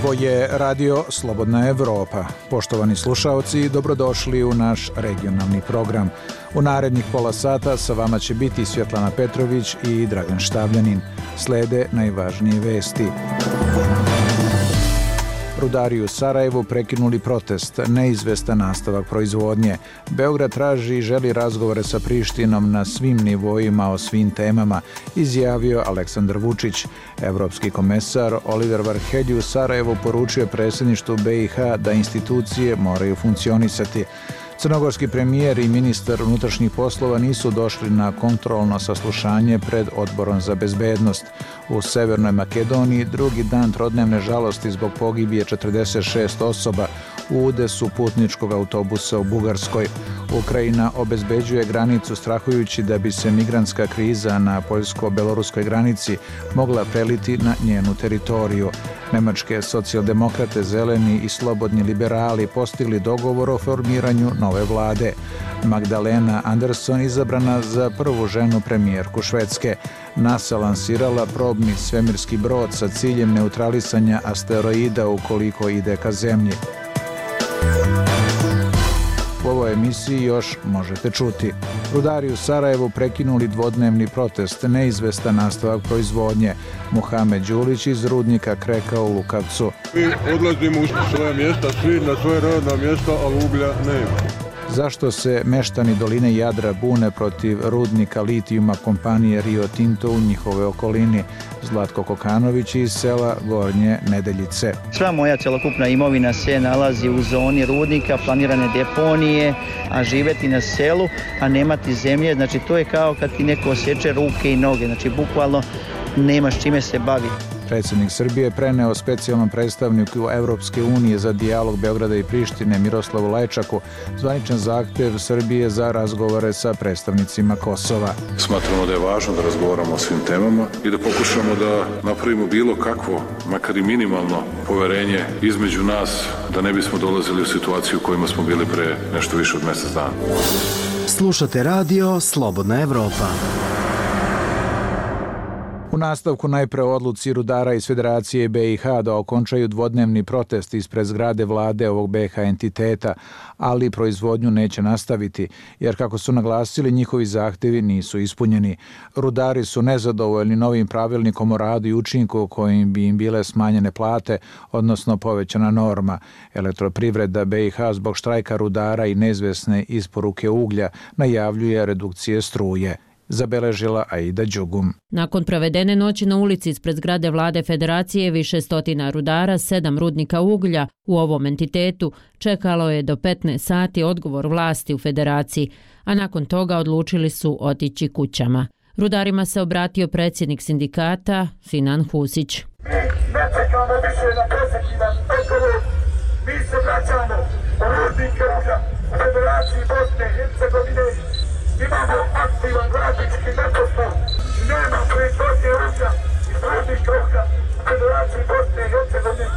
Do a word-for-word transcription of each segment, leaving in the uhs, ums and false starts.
Ovo je radio Slobodna Evropa. Poštovani slušaoci, dobrodošli u naš regionalni program. U narednih pola sata sa vama će biti Svjetlana Petrović i Dragan Štavljanin. Slede najvažnije vesti. Rudari u Sarajevu prekinuli protest, neizvestan nastavak proizvodnje. Beograd traži i želi razgovore sa Prištinom na svim nivoima o svim temama, izjavio Aleksandar Vučić. Evropski komesar Oliver Varhelji u Sarajevu poručio predsjedništvu B i H da institucije moraju funkcionisati. Crnogorski premijer i ministar unutrašnjih poslova nisu došli na kontrolno saslušanje pred Odborom za bezbednost. U Severnoj Makedoniji drugi dan trodnevne žalosti zbog pogibije četrdeset šest osoba u udesu putničkog autobusa u Bugarskoj. Ukrajina obezbeđuje granicu strahujući da bi se migrantska kriza na poljsko-beloruskoj granici mogla preliti na njenu teritoriju. Nemačke socijaldemokrate, zeleni i slobodni liberali postigli dogovor o formiranju nove vlade. Magdalena Andersson izabrana za prvu ženu premijerku Švedske. NASA lansirala probni svemirski brod sa ciljem neutralisanja asteroida ukoliko ide ka zemlji. U ovoj emisiji još možete čuti. Rudari u Sarajevu prekinuli dvodnevni protest, neizvestan nastavak proizvodnje. Muhamed Đulić iz rudnika Kreka u Lukavcu. Mi odlazimo u svoje mjesta, svi na svoje radna mjesta, ali uglja nema. Zašto se meštani doline Jadra bune protiv rudnika litijuma kompanije Rio Tinto u njihove okolini? Zlatko Kokanović iz sela Gornje Nedeljice. Sva moja celokupna imovina se nalazi u zoni rudnika, planirane deponije, a živeti na selu, a nemati zemlje, znači to je kao kad ti neko osječe ruke i noge, znači bukvalno nemaš čime se bavi. Predsjednik Srbije preneo specijalnom predstavniku Evropske unije za dijalog Beograda i Prištine Miroslavu Lajčaku zvaničan zahtjev Srbije za razgovore sa predstavnicima Kosova. Smatramo da je važno da razgovaramo o svim temama i da pokušamo da napravimo bilo kakvo, makar i minimalno poverenje između nas, da ne bismo dolazili u situaciju u kojima smo bili pre nešto više od mjesec dana. Slušate radio Slobodna Evropa. U nastavku najpre o odluci rudara iz Federacije B i H da okončaju dvodnevni protest ispred zgrade vlade ovog B i H entiteta, ali proizvodnju neće nastaviti, jer kako su naglasili, njihovi zahtjevi nisu ispunjeni. Rudari su nezadovoljni novim pravilnikom o radu i učinku kojim bi im bile smanjene plate, odnosno povećana norma. Elektroprivreda B i H zbog štrajka rudara i neizvesne isporuke uglja najavljuje redukcije struje. Zabeležila Aida Đugum. Nakon provedene noći na ulici ispred zgrade vlade Federacije, više stotina rudara, sedam rudnika uglja u ovom entitetu čekalo je do petnaest sati odgovor vlasti u Federaciji, a nakon toga odlučili su otići kućama. Rudarima se obratio predsjednik sindikata Sinan Husić. Mi ne čekamo više na pozitivan odgovor, mi se vraćamo u rudnike uglja u Federaciji Bosne i Hercegovine. Imamo aktivan radnički neposao, nema proizvodnje uglja iz rudnika uglja u Federaciji Bosne i Hercegovine.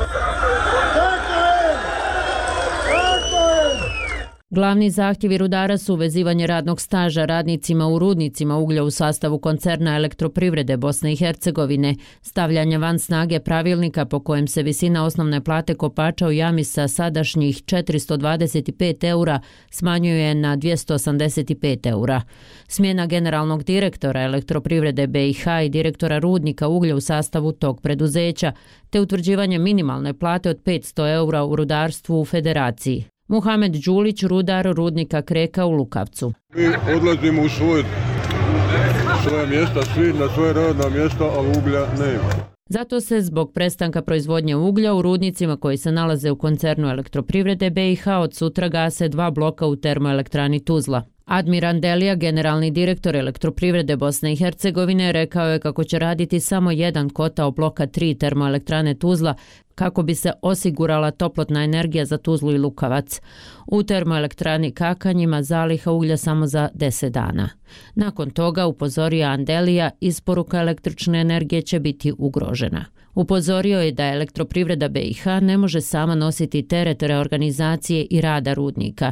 Glavni zahtjevi rudara su uvezivanje radnog staža radnicima u rudnicima uglja u sastavu koncerna Elektroprivrede Bosne i Hercegovine, stavljanje van snage pravilnika po kojem se visina osnovne plate kopača u jami sa sadašnjih četiristo dvadeset pet eura smanjuje na dvjesto osamdeset pet eura. Smjena generalnog direktora Elektroprivrede B i H i direktora rudnika uglja u sastavu tog preduzeća, te utvrđivanje minimalne plate od petsto eura u rudarstvu u Federaciji. Muhamed Đulić, rudar rudnika Kreka u Lukavcu. Mi odlazimo u svoje, svoje mjesta, svi na svoje radna mjesta, ali uglja nema. Zato se zbog prestanka proizvodnje uglja u rudnicima koji se nalaze u koncernu Elektroprivrede B i H od sutra gase dva bloka u termoelektrani Tuzla. Admir Andelija, generalni direktor Elektroprivrede Bosne i Hercegovine, rekao je kako će raditi samo jedan kotao bloka tri termoelektrane Tuzla kako bi se osigurala toplotna energija za Tuzlu i Lukavac. U termoelektrani Kakanjima zaliha uglja samo za deset dana. Nakon toga, upozorio Andelija, isporuka električne energije će biti ugrožena. Upozorio je da Elektroprivreda B i H ne može sama nositi teret reorganizacije i rada rudnika.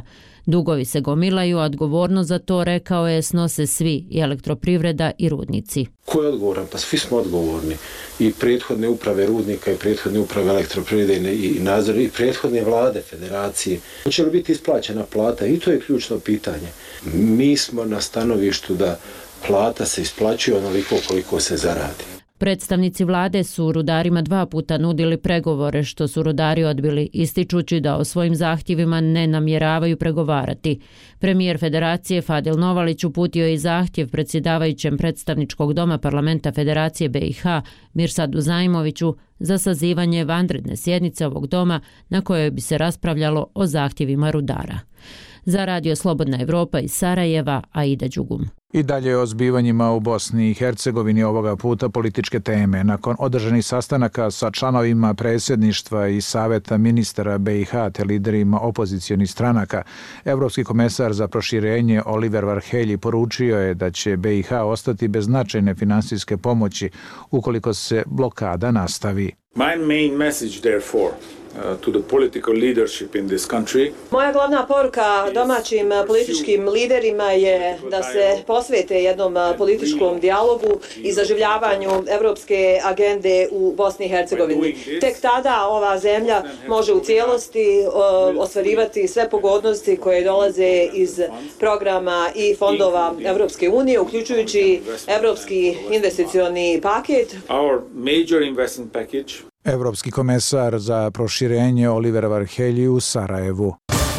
Dugovi se gomilaju, a odgovornost za to, rekao je, snose svi, i elektroprivreda i rudnici. Ko je odgovoran? Pa svi smo odgovorni. I prethodne uprave rudnika, i prethodne uprave elektroprivrede, i nadzor, i prethodne vlade federacije. Hoće li biti isplaćena plata? I to je ključno pitanje. Mi smo na stanovištu da plata se isplaćuje onoliko koliko se zaradi. Predstavnici vlade su rudarima dva puta nudili pregovore, što su rudari odbili, ističući da o svojim zahtjevima ne namjeravaju pregovarati. Premijer Federacije Fadil Novalić uputio je i zahtjev predsjedavajućem predstavničkog doma parlamenta Federacije B i H Mirsadu Zajmoviću za sazivanje vanredne sjednice ovog doma na kojoj bi se raspravljalo o zahtjevima rudara. Za Radio Slobodna Evropa iz Sarajeva, Aida Đugum. I dalje o zbivanjima u Bosni i Hercegovini, ovoga puta političke teme. Nakon održanih sastanaka sa članovima predsjedništva i saveta ministara B i H te liderima opozicionih stranaka, Evropski komesar za proširenje Oliver Varhelyi poručio je da će B i H ostati bez značajne finansijske pomoći ukoliko se blokada nastavi. My main message therefore Uh, to the political leadership in this country. Moja glavna poruka domaćim političkim liderima je da se posvete jednom političkom dijalogu i zaživljavanju evropske agende u Bosni i Hercegovini. Tek tada ova zemlja može u cijelosti uh, ostvarivati sve pogodnosti koje dolaze iz programa i fondova Evropske unije, uključujući Evropski investicioni paket. Our major investment package. Evropski komesar za proširenje Oliver Varhelyi u Sarajevu.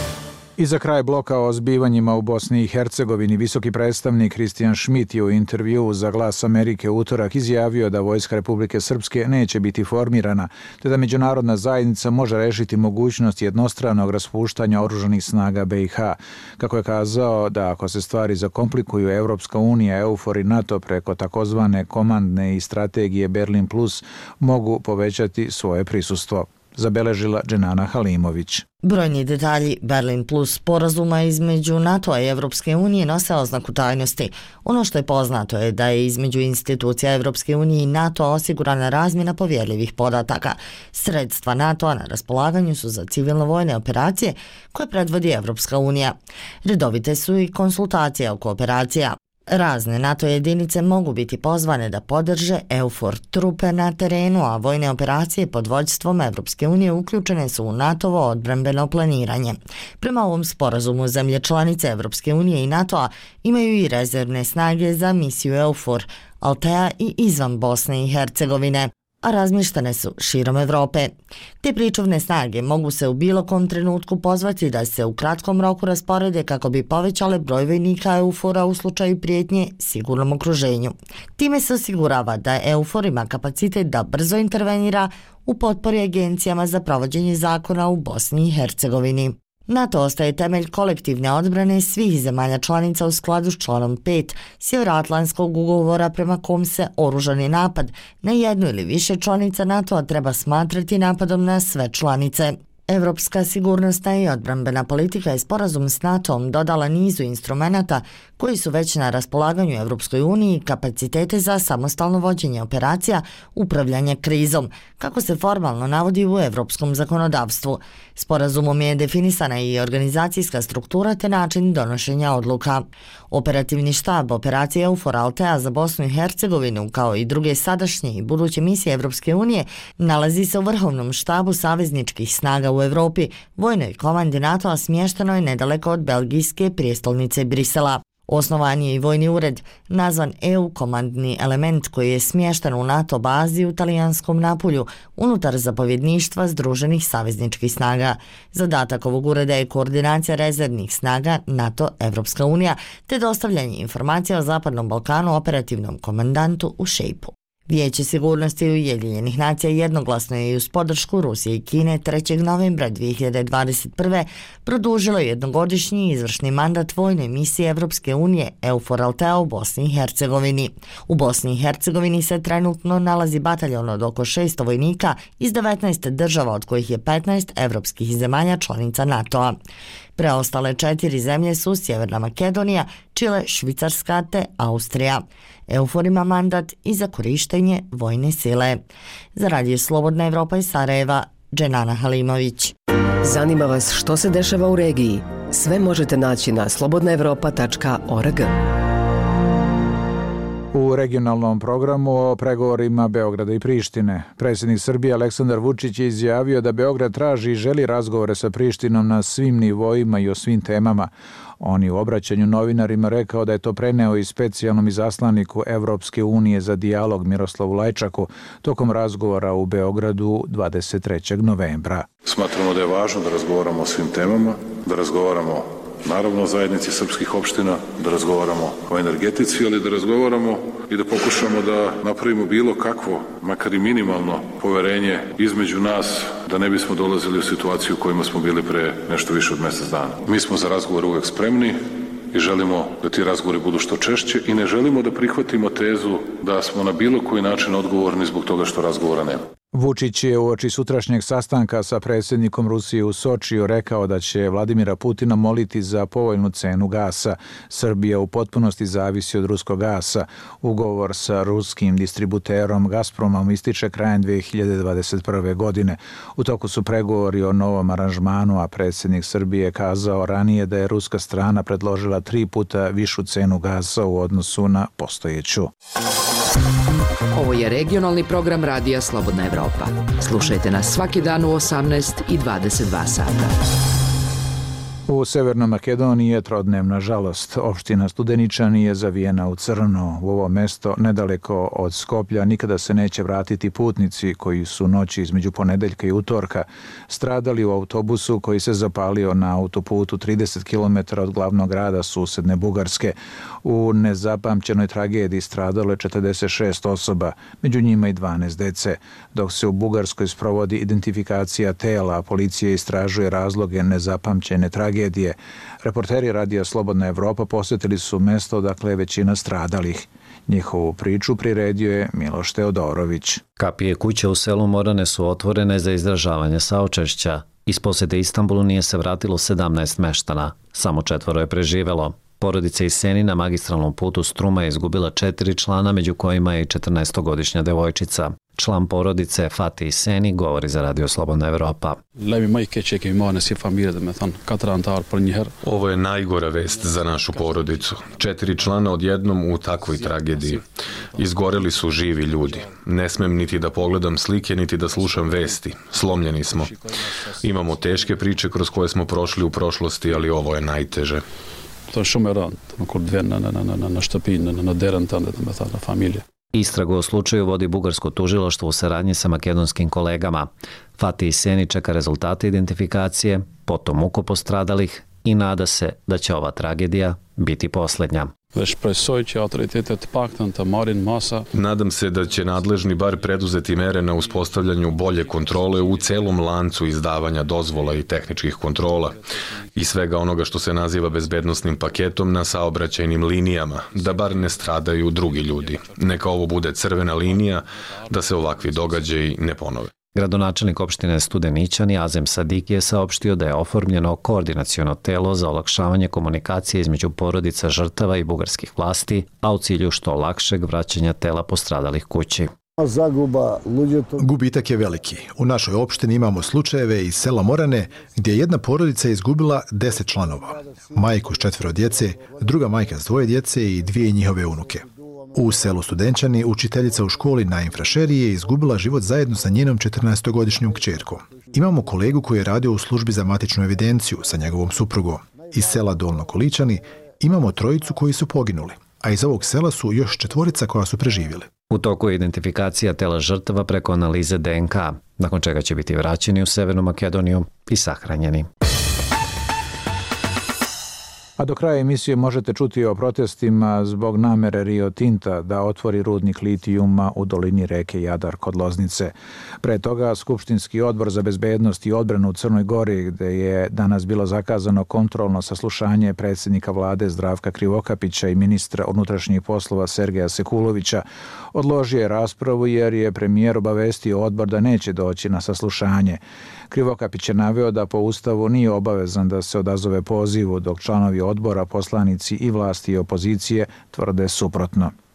I za kraj bloka o zbivanjima u Bosni i Hercegovini, visoki predstavnik Christian Schmidt je u intervjuu za Glas Amerike utorak izjavio da Vojska Republike Srpske neće biti formirana, te da međunarodna zajednica može rešiti mogućnost jednostranog raspuštanja oružanih snaga B i H. Kako je kazao da ako se stvari zakomplikuju, Evropska unija, EUFOR i NATO preko takozvane komandne i strategije Berlin Plus mogu povećati svoje prisustvo. Zabeležila Dženana Halimović. Brojni detalji Berlin Plus sporazuma između NATO-a i Evropske unije nose oznaku tajnosti. Ono što je poznato je da je između institucija Evropske unije i NATO osigurana razmjena povjerljivih podataka. Sredstva NATO-a na raspolaganju su za civilno-vojne operacije koje predvodi Evropska unija. Redovite su i konsultacije oko operacija. Razne NATO jedinice mogu biti pozvane da podrže EUFOR trupe na terenu, a vojne operacije pod vođstvom Evropske unije uključene su u NATOvo odbrambeno planiranje. Prema ovom sporazumu, zemlje članice Evropske unije i NATO-a imaju i rezervne snage za misiju EUFOR, Altea i izvan Bosne i Hercegovine, a razmještene su širom Evrope. Te pričuvne snage mogu se u bilo kom trenutku pozvati da se u kratkom roku rasporede kako bi povećale broj vojnika EUFOR-a u slučaju prijetnje sigurnom okruženju. Time se osigurava da EUFOR ima kapacitet da brzo intervenira u potpori agencijama za provođenje zakona u Bosni i Hercegovini. NATO ostaje temelj kolektivne odbrane svih zemalja članica u skladu s članom pet Sjevernoatlantskog ugovora prema kom se oružani napad na jednu ili više članica NATO-a treba smatrati napadom na sve članice. Evropska sigurnosna i odbrambena politika je sporazum s NATO-om dodala nizu instrumenata koji su već na raspolaganju Evropskoj uniji kapacitete za samostalno vođenje operacija, upravljanje krizom, kako se formalno navodi u evropskom zakonodavstvu. Sporazumom je definisana i organizacijska struktura te način donošenja odluka. Operativni štab operacije EUFOR Altea za Bosnu i Hercegovinu, kao i druge sadašnje i buduće misije Evropske unije, nalazi se u vrhovnom štabu savezničkih snaga u Evropi, vojnoj komandi NATO-a smješteno je nedaleko od belgijske prijestolnice Brisela. Osnovan je i vojni ured, nazvan E U komandni element, koji je smješten u NATO bazi u talijanskom Napulju, unutar zapovjedništva Združenih savezničkih snaga. Zadatak ovog ureda je koordinacija rezervnih snaga NATO-Evropska unija, te dostavljanje informacija o Zapadnom Balkanu operativnom komandantu u Šejpu. Vijeće sigurnosti Ujedinjenih nacija jednoglasno je uz podršku Rusije i Kine trećeg novembra dvije hiljade dvadeset prve produžilo jednogodišnji izvršni mandat vojnoj misiji Evropske unije EUFOR Altea u Bosni i Hercegovini. U Bosni i Hercegovini se trenutno nalazi bataljon od oko šesto vojnika iz devetnaest država, od kojih je petnaest evropskih zemalja članica NATO-a. Preostale četiri zemlje su Sjeverna Makedonija, Čile, Švicarska te Austrija. EUFOR ima mandat i za korištenje vojne sile. Za Radio Slobodna Evropa iz Sarajeva, Dženana Halimović. Zanima vas što se dešava u regiji? Sve možete naći na slobodna evropa tačka org. U regionalnom programu o pregovorima Beograda i Prištine. Predsjednik Srbije Aleksandar Vučić je izjavio da Beograd traži i želi razgovore sa Prištinom na svim nivoima i o svim temama. On je u obraćanju novinarima rekao da je to preneo i specijalnom izaslaniku Evropske unije za dijalog Miroslavu Lajčaku tokom razgovora u Beogradu dvadeset trećeg novembra. Smatramo da je važno da razgovaramo o svim temama, da razgovaramo naravno o zajednici srpskih opština, da razgovaramo o energetici, ali da razgovaramo i da pokušamo da napravimo bilo kakvo, makar i minimalno poverenje između nas, da ne bismo dolazili u situaciju u kojima smo bili pre nešto više od mjesec dana. Mi smo za razgovor uvek spremni i želimo da ti razgovori budu što češće i ne želimo da prihvatimo tezu da smo na bilo koji način odgovorni zbog toga što razgovora nema. Vučić je uoči sutrašnjeg sastanka sa predsjednikom Rusije u Sočiju rekao da će Vladimira Putina moliti za povoljnu cenu gasa. Srbija u potpunosti zavisi od ruskog gasa. Ugovor sa ruskim distributerom Gazpromom ističe krajem dve hiljade dvadeset prve. godine. U toku su pregovori o novom aranžmanu, a predsjednik Srbije je kazao ranije da je ruska strana predložila tri puta višu cenu gasa u odnosu na postojeću. Ovo je regionalni program Radija Slobodna Evropa. Slušajte nas svaki dan u osamnaest i dvadeset dva sata. U Severnoj Makedoniji je trodnevna žalost. Opština Studeničani je zavijena u crno. U ovo mesto, nedaleko od Skoplja, nikada se neće vratiti putnici koji su noći između ponedeljka i utorka stradali u autobusu koji se zapalio na autoputu trideset kilometara od glavnog grada susedne Bugarske. U nezapamćenoj tragediji stradalo je četrdeset šest osoba, među njima i dvanaest dece. Dok se u Bugarskoj sprovodi identifikacija tela, policija istražuje razloge nezapamćene tragedije. Reporteri Radija Slobodna Evropa posjetili su mesto odakle je većina stradalih. Njihovu priču priredio je Miloš Teodorović. Kapije kuće u selu Morane su otvorene za izražavanje saučešća. Iz posjete Istanbulu nije se vratilo sedamnaest meštana. Samo četvoro je preživelo. Porodica iz Seni na magistralnom putu Struma je izgubila četiri člana, među kojima je i četrnaestogodišnja devojčica. Član porodice Fatih Seni govori za Radio Slobodna Evropa. Ovo je najgora vest za našu porodicu. Četiri člana odjednom u takvoj tragediji. Izgoreli su živi ljudi. Ne smem niti da pogledam slike, niti da slušam vesti. Slomljeni smo. Imamo teške priče kroz koje smo prošli u prošlosti, ali ovo je najteže. Istragu o slučaju vodi bugarsko tužilaštvo u saradnji sa makedonskim kolegama. Fatih Seni čeka rezultate identifikacije, potom ukop postradalih i nada se da će ova tragedija biti posljednja. Nadam se da će nadležni bar preduzeti mere na uspostavljanju bolje kontrole u celom lancu izdavanja dozvola i tehničkih kontrola i svega onoga što se naziva bezbednosnim paketom na saobraćajnim linijama, da bar ne stradaju drugi ljudi. Neka ovo bude crvena linija da se ovakvi događaji ne ponove. Gradonačelnik opštine Studeničani Azem Sadiki je saopštio da je oformljeno koordinaciono telo za olakšavanje komunikacije između porodica žrtava i bugarskih vlasti, a u cilju što lakšeg vraćanja tela postradalih kući. Gubitak je veliki. U našoj opštini imamo slučajeve iz sela Morane gdje je jedna porodica izgubila deset članova. Majku s četvero djece, druga majka s dvoje djece i dvije njihove unuke. U selu Studenčani učiteljica u školi na Infrašeri je izgubila život zajedno sa njenom četrnaestogodišnjom kćerkom. Imamo kolegu koji je radio u službi za matičnu evidenciju sa njegovom suprugom. Iz sela Dolno Količani imamo trojicu koji su poginuli, a iz ovog sela su još četvorica koja su preživjeli. U toku je identifikacija tela žrtava preko analize D N K, nakon čega će biti vraćeni u Severnu Makedoniju i sahranjeni. A do kraja emisije možete čuti o protestima zbog namere Rio Tinta da otvori rudnik litijuma u dolini reke Jadar kod Loznice. Pre toga Skupštinski odbor za bezbednost i odbranu u Crnoj Gori, gde je danas bilo zakazano kontrolno saslušanje predsjednika vlade Zdravka Krivokapića i ministra unutrašnjih poslova Sergeja Sekulovića, odložio je raspravu jer je premijer obavestio odbor da neće doći na saslušanje. Krivokapić je naveo da po Ustavu nije obavezan da se odazove pozivu, dok članovi odbora, poslanici i vlasti i opozicije tvrde suprotno.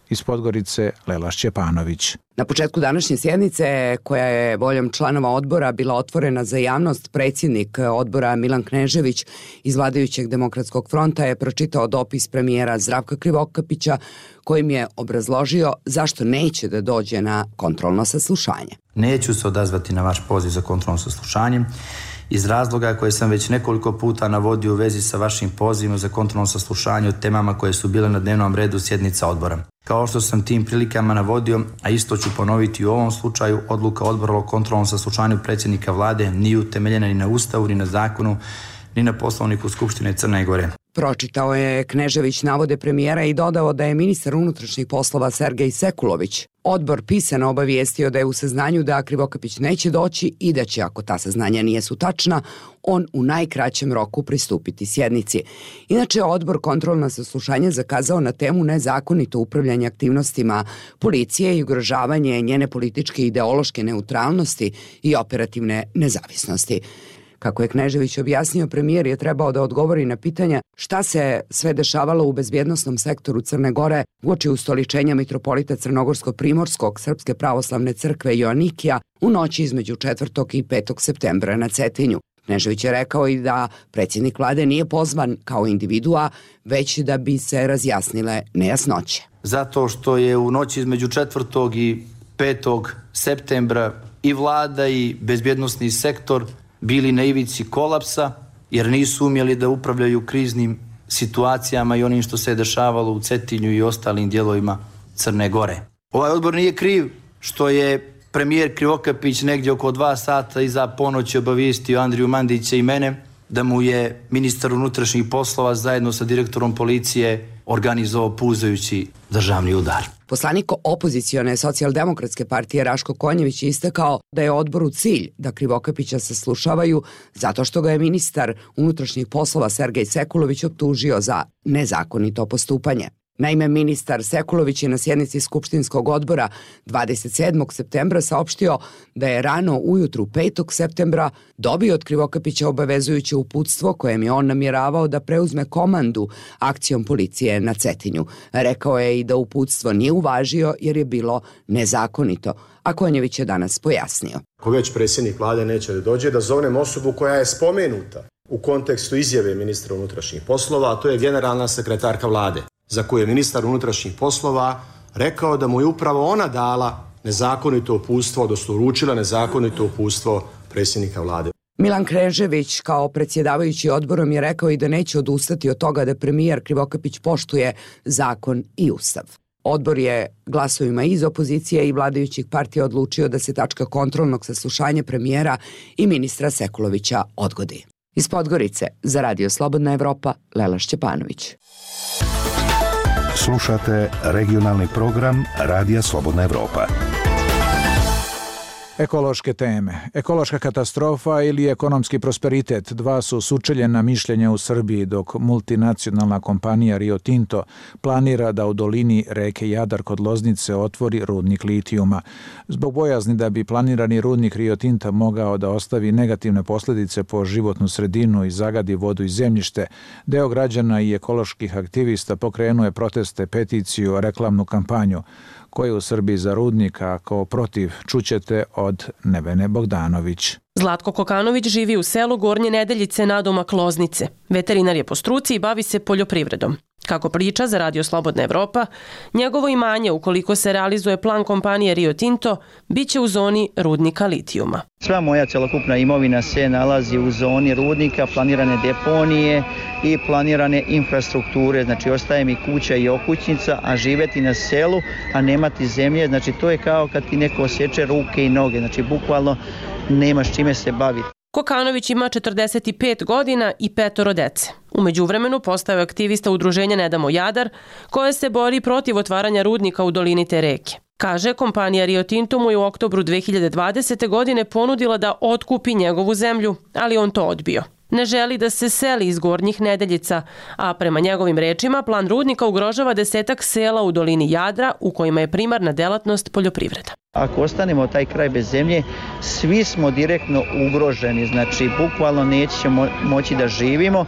Iz Podgorice Lela Šćepanović. Na početku današnje sjednice, koja je voljom članova odbora bila otvorena za javnost, predsjednik odbora Milan Knežević iz vladajućeg Demokratskog fronta je pročitao dopis premijera Zdravka Krivokapića kojim je obrazložio zašto neće da dođe na kontrolno saslušanje. Neću se odazvati na vaš poziv za kontrolno saslušanje iz razloga koje sam već nekoliko puta navodio u vezi sa vašim pozivom za kontrolno saslušanje o temama koje su bile na dnevnom redu sjednica odbora. Kao što sam tim prilikama navodio, a isto ću ponoviti u ovom slučaju, odluka odbora o kontrolnom saslušanju predsjednika vlade nije utemeljena ni na Ustavu, ni na zakonu, ni na Poslovniku Skupštine Crne Gore. Pročitao je Knežević navode premijera i dodao da je ministar unutrašnjih poslova Sergej Sekulović odbor pisano obavijestio da je u saznanju da Krivokapić neće doći i da će, ako ta saznanja nijesu tačna, on u najkraćem roku pristupiti sjednici. Inače, odbor kontrolna saslušanja zakazao na temu nezakonito upravljanje aktivnostima policije i ugrožavanje njene političke i ideološke neutralnosti i operativne nezavisnosti. Kako je Knežević objasnio, premijer je trebao da odgovori na pitanja šta se sve dešavalo u bezbjednosnom sektoru Crne Gore uoči ustoličenja mitropolita Crnogorsko-Primorskog Srpske pravoslavne crkve Joanikija u noći između četvrtog i petog septembra na Cetinju. Knežević je rekao i da predsjednik vlade nije pozvan kao individua, već da bi se razjasnile nejasnoće. Zato što je u noći između četvrtog i petog septembra i vlada i bezbjednosni sektor bili na ivici kolapsa, jer nisu umjeli da upravljaju kriznim situacijama i onim što se je dešavalo u Cetinju i ostalim dijelovima Crne Gore. Ovaj odbor nije kriv što je premijer Krivokapić negdje oko dva sata iza ponoći obavijestio Andriju Mandića i mene da mu je ministar unutrašnjih poslova zajedno sa direktorom policije organizovao puzajući državni udar. Poslanik opozicione socijaldemokratske partije Raško Konjević je istakao da je odboru cilj da Krivokapića saslušavaju zato što ga je ministar unutrašnjih poslova Sergej Sekulović optužio za nezakonito postupanje. Naime, ministar Sekulović je na sjednici Skupštinskog odbora dvadeset sedmog septembra saopštio da je rano ujutru petog septembra dobio od Krivokapića obavezujuće uputstvo kojem je on namjeravao da preuzme komandu akcijom policije na Cetinju. Rekao je i da uputstvo nije uvažio jer je bilo nezakonito, a Konjević je danas pojasnio. Ako već predsjednik vlade neće da dođe, da zovnem osobu koja je spomenuta u kontekstu izjave ministra unutrašnjih poslova, a to je generalna sekretarka vlade, za koju je ministar unutrašnjih poslova rekao da mu je upravo ona dala nezakonito uputstvo, odnosno uručila nezakonito uputstvo predsjednika vlade. Milan Knežević kao predsjedavajući odborom je rekao i da neće odustati od toga da premijer Krivokapić poštuje zakon i ustav. Odbor je glasovima iz opozicije i vladajućih partija odlučio da se tačka kontrolnog saslušanja premijera i ministra Sekulovića odgodi. Iz Podgorice za Radio Slobodna Evropa, Lela Šćepanović. Slušate regionalni program Radija Slobodna Evropa. Ekološke teme. Ekološka katastrofa ili ekonomski prosperitet, dva su sučeljena mišljenja u Srbiji, dok multinacionalna kompanija Rio Tinto planira da u dolini reke Jadar kod Loznice otvori rudnik litijuma. Zbog bojazni da bi planirani rudnik Rio Tinta mogao da ostavi negativne posljedice po životnu sredinu i zagadi vodu i zemljište, deo građana i ekoloških aktivista pokrenuo je proteste, peticiju, reklamnu kampanju. Ko je u Srbiji za rudnik, a ko protiv, čućete od Nevene Bogdanović. Zlatko Kokanović živi u selu Gornje Nedeljice nadomak Loznice. Veterinar je po struci i bavi se poljoprivredom. Kako priča za Radio Slobodna Evropa, njegovo imanje, ukoliko se realizuje plan kompanije Rio Tinto, bit će u zoni rudnika litijuma. Sva moja celokupna imovina se nalazi u zoni rudnika, planirane deponije i planirane infrastrukture, znači ostaje mi kuća i okućnica, a živeti na selu, a nemati zemlje, znači to je kao kad ti neko osječe ruke i noge, znači bukvalno nemaš čime se baviti. Kokanović ima četrdeset pet godina i petoro dece. U međuvremenu postao je aktivista udruženja Ne damo Jadar, koje se bori protiv otvaranja rudnika u dolini te reke. Kaže, kompanija Rio Tinto mu je u oktobru dve hiljade dvadesete. godine ponudila da otkupi njegovu zemlju, ali on to odbio. Ne želi da se seli iz Gornjih Nedeljica, a prema njegovim rečima plan rudnika ugrožava desetak sela u dolini Jadra u kojima je primarna delatnost poljoprivreda. Ako ostanemo taj kraj bez zemlje, svi smo direktno ugroženi, znači bukvalno nećemo moći da živimo,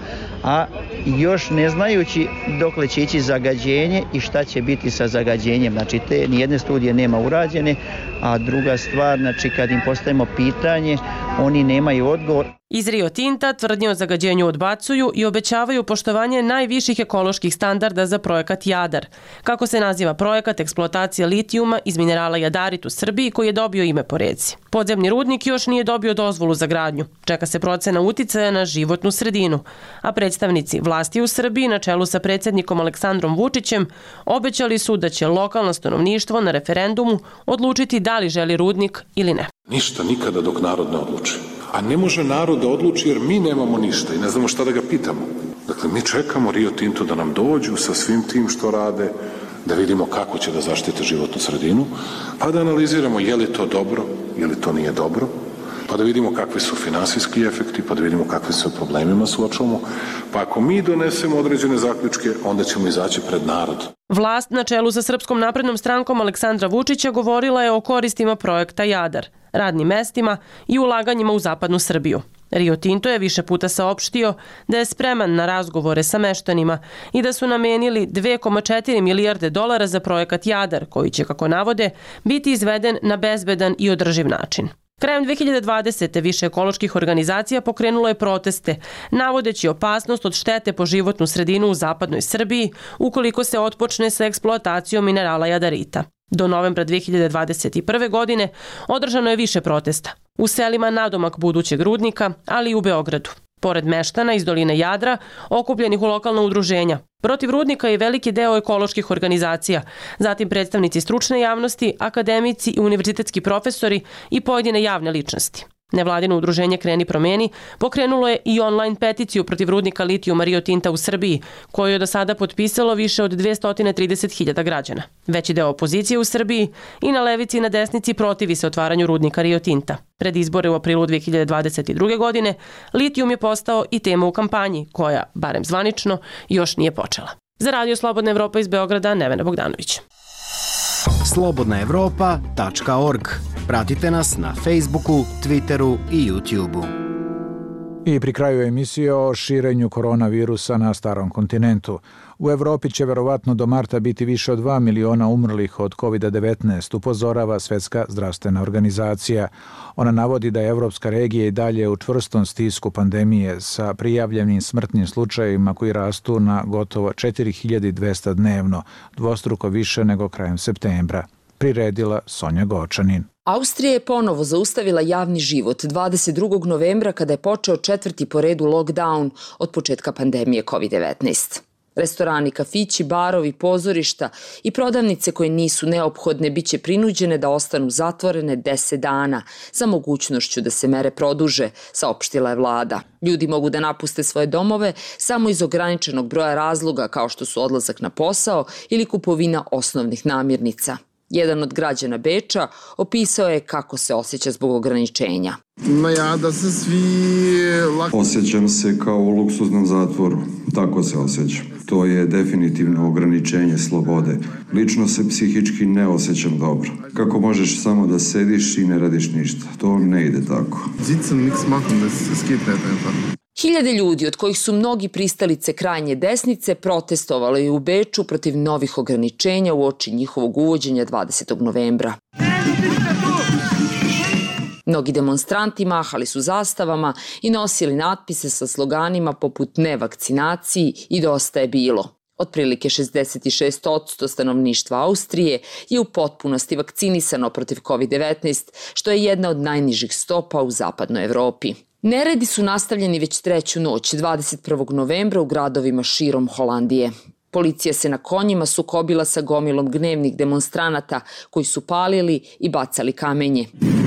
a još ne znajući dokle će ići zagađenje i šta će biti sa zagađenjem. Znači, te nijedne studije nema urađene, a druga stvar, znači kad im postavimo pitanje, oni nemaju odgovor. Iz Rio Tinta tvrdnje o zagađenju odbacuju i obećavaju poštovanje najviših ekoloških standarda za projekat Jadar. Kako se naziva projekat eksploatacije litijuma iz minerala jadarit u Srbiji koji je dobio ime po reci. Podzemni rudnik još nije dobio dozvolu za gradnju. Čeka se procena uticaja na životnu sredinu. A predstavnici vlasti u Srbiji na čelu sa predsjednikom Aleksandrom Vučićem obećali su da će lokalno stanovništvo na referendumu odlučiti da li želi rudnik ili ne. Ništa nikada dok narod ne odluči. A ne može narod da odluči jer mi nemamo ništa i ne znamo šta da ga pitamo. Dakle, mi čekamo Rio Tinto da nam dođu sa svim tim što rade, da vidimo kako će da zaštite životnu sredinu, pa da analiziramo je li to dobro, je li to nije dobro, pa da vidimo kakvi su finansijski efekti, pa da vidimo kakvi se problemima suočavamo. Pa ako mi donesemo određene zaključke, onda ćemo izaći pred narod. Vlast na čelu sa Srpskom naprednom strankom Aleksandra Vučića govorila je o koristima projekta Jadar, radnim mestima i ulaganjima u zapadnu Srbiju. Rio Tinto je više puta saopštio da je spreman na razgovore sa meštanima i da su namenili dve zarez četiri milijarde dolara za projekat Jadar, koji će, kako navode, biti izveden na bezbedan i održiv način. Krajem dve hiljade dvadesete. više ekoloških organizacija pokrenulo je proteste, navodeći opasnost od štete po životnu sredinu u zapadnoj Srbiji ukoliko se otpočne sa eksploatacijom minerala jadarita. Do novembra dve hiljade dvadeset prve. godine održano je više protesta u selima nadomak budućeg rudnika, ali i u Beogradu. Pored meštana iz doline Jadra, okupljenih u lokalna udruženja. Protiv rudnika je veliki deo ekoloških organizacija, zatim predstavnici stručne javnosti, akademici i univerzitetski profesori i pojedine javne ličnosti. Nevladino udruženje Kreni promeni pokrenulo je i online peticiju protiv rudnika litijuma Rio Tinta u Srbiji, koju je do sada potpisalo više od dvesta trideset hiljada građana. Veći deo opozicije u Srbiji i na levici i na desnici protivi se otvaranju rudnika Rio Tinta. Pred izbore u aprilu dve hiljade dvadeset druge. godine litijum je postao i tema u kampanji, koja, barem zvanično, još nije počela. Za Radio Slobodna Evropa iz Beograda, Nevena Bogdanović. slobodna evropa tačka org. Pratite nas na Facebooku, Twitteru i YouTubeu. I pri kraju emisije o širenju koronavirusa na starom kontinentu. U Evropi će verovatno do marta biti više od dva miliona umrlih od kovid devetnaest, upozorava Svetska zdravstvena organizacija. Ona navodi da je evropska regija i dalje u čvrstom stisku pandemije sa prijavljenim smrtnim slučajevima koji rastu na gotovo četiri hiljade dvesta dnevno, dvostruko više nego krajem septembra. Priredila Sonja Gočanin. Austrija je ponovo zaustavila javni život dvadeset drugog novembra kada je počeo četvrti po redu lockdown od početka pandemije kovid devetnaest. Restorani, kafići, barovi, pozorišta i prodavnice koje nisu neophodne biće prinuđene da ostanu zatvorene deset dana sa mogućnošću da se mere produže, saopštila je vlada. Ljudi mogu da napuste svoje domove samo iz ograničenog broja razloga kao što su odlazak na posao ili kupovina osnovnih namirnica. Jedan od građana Beča opisao je kako se osjeća zbog ograničenja. Ja, da se svi... Osjećam se kao u luksuznom zatvoru. Tako se osjećam. To je definitivno ograničenje slobode. Lično se psihički ne osjećam dobro. Kako možeš samo da sediš i ne radiš ništa? To ne ide tako. Hiljade ljudi, od kojih su mnogi pristalice krajnje desnice, protestovalo je u Beču protiv novih ograničenja uoči njihovog uvođenja dvadesetog novembra. Mnogi demonstranti mahali su zastavama i nosili natpise sa sloganima poput "Ne vakcinaciji" i "Dosta je bilo". Otprilike šezdeset šest posto stanovništva Austrije je u potpunosti vakcinisano protiv kovid devetnaest, što je jedna od najnižih stopa u zapadnoj Evropi. Neredi su nastavljeni već treću noć, dvadeset prvog novembra u gradovima širom Holandije. Policija se na konjima sukobila sa gomilom gnevnih demonstranata koji su palili i bacali kamenje.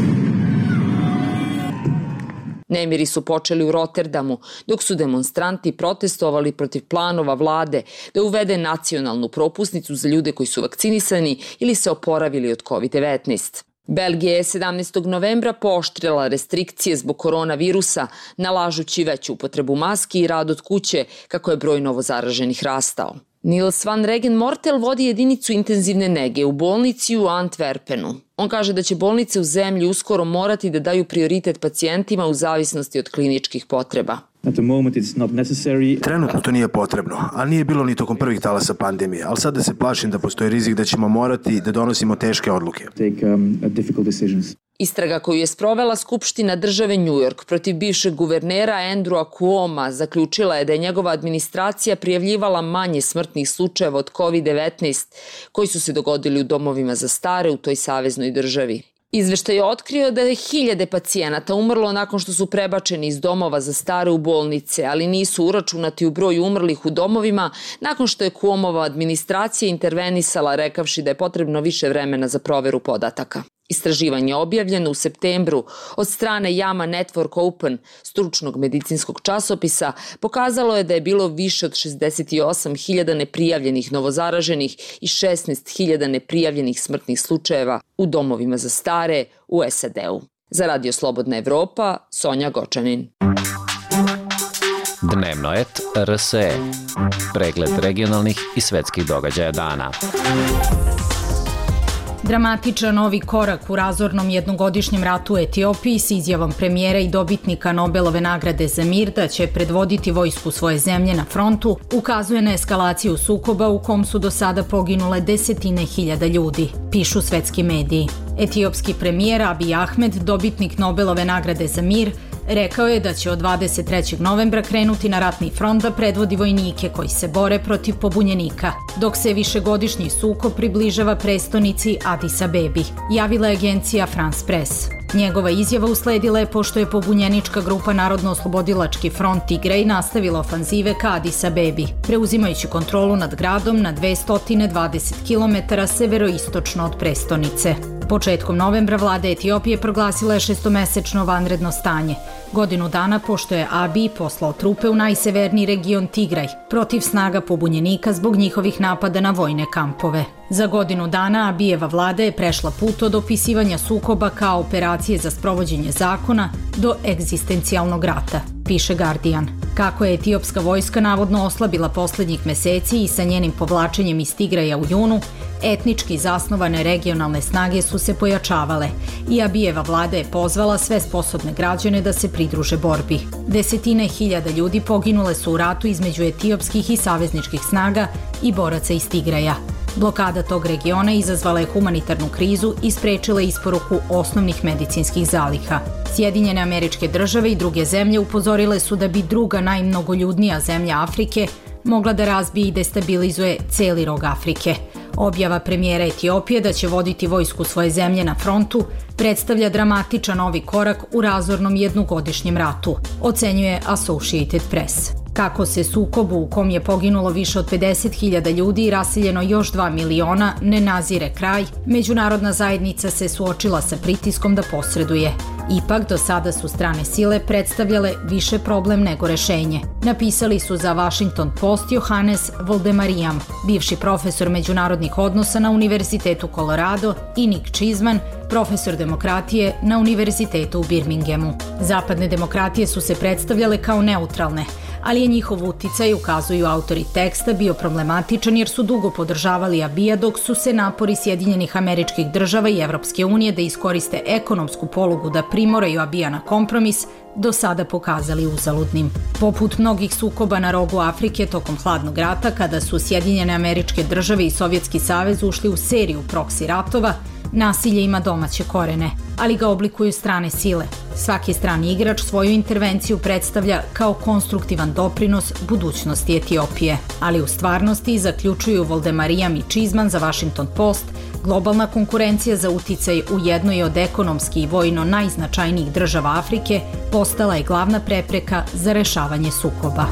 Nemiri su počeli u Rotterdamu, dok su demonstranti protestovali protiv planova vlade da uvede nacionalnu propusnicu za ljude koji su vakcinisani ili se oporavili od kovid devetnaest. Belgija je sedamnaestog novembra pooštrila restrikcije zbog koronavirusa, nalažući veću upotrebu maski i rad od kuće kako je broj novozaraženih rastao. Niels van Regen Mortel vodi jedinicu intenzivne nege u bolnici u Antwerpenu. On kaže da će bolnice u zemlji uskoro morati da daju prioritet pacijentima u zavisnosti od kliničkih potreba. Trenutno to nije potrebno, a nije bilo ni tokom prvih talasa pandemije, ali sada se plašim da postoji rizik da ćemo morati da donosimo teške odluke. Istraga koju je sprovela Skupština države New York protiv bivšeg guvernera Andrewa Cuoma zaključila je da je njegova administracija prijavljivala manje smrtnih slučajeva od kovid devetnaest koji su se dogodili u domovima za stare u toj saveznoj državi. Izveštaj je otkrio da je hiljade pacijenata umrlo nakon što su prebačeni iz domova za stare u bolnice, ali nisu uračunati u broj umrlih u domovima nakon što je Cuomova administracija intervenisala rekavši da je potrebno više vremena za proveru podataka. Istraživanje objavljeno u septembru od strane Jama Network Open, stručnog medicinskog časopisa, pokazalo je da je bilo više od šezdeset osam hiljada neprijavljenih novozaraženih i šesnaest hiljada neprijavljenih smrtnih slučajeva u domovima za stare u S A D-u. Za Radio Slobodna Evropa, Sonja Gočanin. Dnevno et R S E. Pregled regionalnih i svetskih događaja dana. Dramatičan novi korak u razornom jednogodišnjem ratu u Etiopiji s izjavom premijera i dobitnika Nobelove nagrade za mir da će predvoditi vojsku svoje zemlje na frontu ukazuje na eskalaciju sukoba u kom su do sada poginule desetine hiljada ljudi, pišu svetski mediji. Etiopski premijer Abiy Ahmed, dobitnik Nobelove nagrade za mir, rekao je da će od dvadeset trećeg novembra krenuti na ratni front da predvodi vojnike koji se bore protiv pobunjenika, dok se višegodišnji sukob približava prestonici Addis Abebi, javila je agencija France Press. Njegova izjava usledila je pošto je pobunjenička grupa Narodno-oslobodilački front Tigray nastavila ofanzive ka Addis Abebi, preuzimajući kontrolu nad gradom na dvesta dvadeset kilometara severoistočno od prestonice. Početkom novembra vlada Etiopije proglasila je šestomesečno vanredno stanje, godinu dana pošto je Abiy poslao trupe u najseverniji region Tigraj protiv snaga pobunjenika zbog njihovih napada na vojne kampove. Za godinu dana Abijeva vlada je prešla put od opisivanja sukoba kao operacije za sprovođenje zakona do egzistencijalnog rata, piše Guardian. Kako je etiopska vojska navodno oslabila poslednjih meseci i sa njenim povlačenjem iz Tigraja u junu, etnički zasnovane regionalne snage su se pojačavale i Abijeva vlada je pozvala sve sposobne građane da se pridruže borbi. Desetine hiljada ljudi poginule su u ratu između etiopskih i savezničkih snaga i boraca iz Tigraja. Blokada tog regiona izazvala je humanitarnu krizu i sprečila isporuku osnovnih medicinskih zaliha. Sjedinjene Američke Države i druge zemlje upozorile su da bi druga najmnogoljudnija zemlja Afrike mogla da razbije i destabilizuje celi rog Afrike. Objava premijera Etiopije da će voditi vojsku svoje zemlje na frontu predstavlja dramatičan novi korak u razornom jednogodišnjem ratu, ocenjuje Associated Press. Kako se sukobu u kom je poginulo više od pedeset hiljada ljudi i raseljeno još dva miliona ne nazire kraj, međunarodna zajednica se suočila sa pritiskom da posreduje. Ipak, do sada su strane sile predstavljale više problem nego rešenje. Napisali su za Washington Post Johannes Voldemariam, bivši profesor međunarodnih odnosa na Univerzitetu Colorado, i Nick Cheeseman, profesor demokratije na Univerzitetu u Birminghamu. Zapadne demokratije su se predstavljale kao neutralne, ali je njihov uticaj, ukazuju autori teksta, bio problematičan jer su dugo podržavali Abija dok su se napori Sjedinjenih Američkih Država i Evropske unije da iskoriste ekonomsku polugu da primoraju Abija na kompromis do sada pokazali uzaludnim. Poput mnogih sukoba na rogu Afrike tokom hladnog rata, kada su Sjedinjene Američke Države i Sovjetski savez ušli u seriju proksi ratova, nasilje ima domaće korene, ali ga oblikuju strane sile. Svaki strani igrač svoju intervenciju predstavlja kao konstruktivan doprinos budućnosti Etiopije. Ali u stvarnosti, zaključuju Voldemariam i Cheeseman za Washington Post, globalna konkurencija za uticaj u jednoj od ekonomski i vojno najznačajnijih država Afrike postala je glavna prepreka za rešavanje sukoba.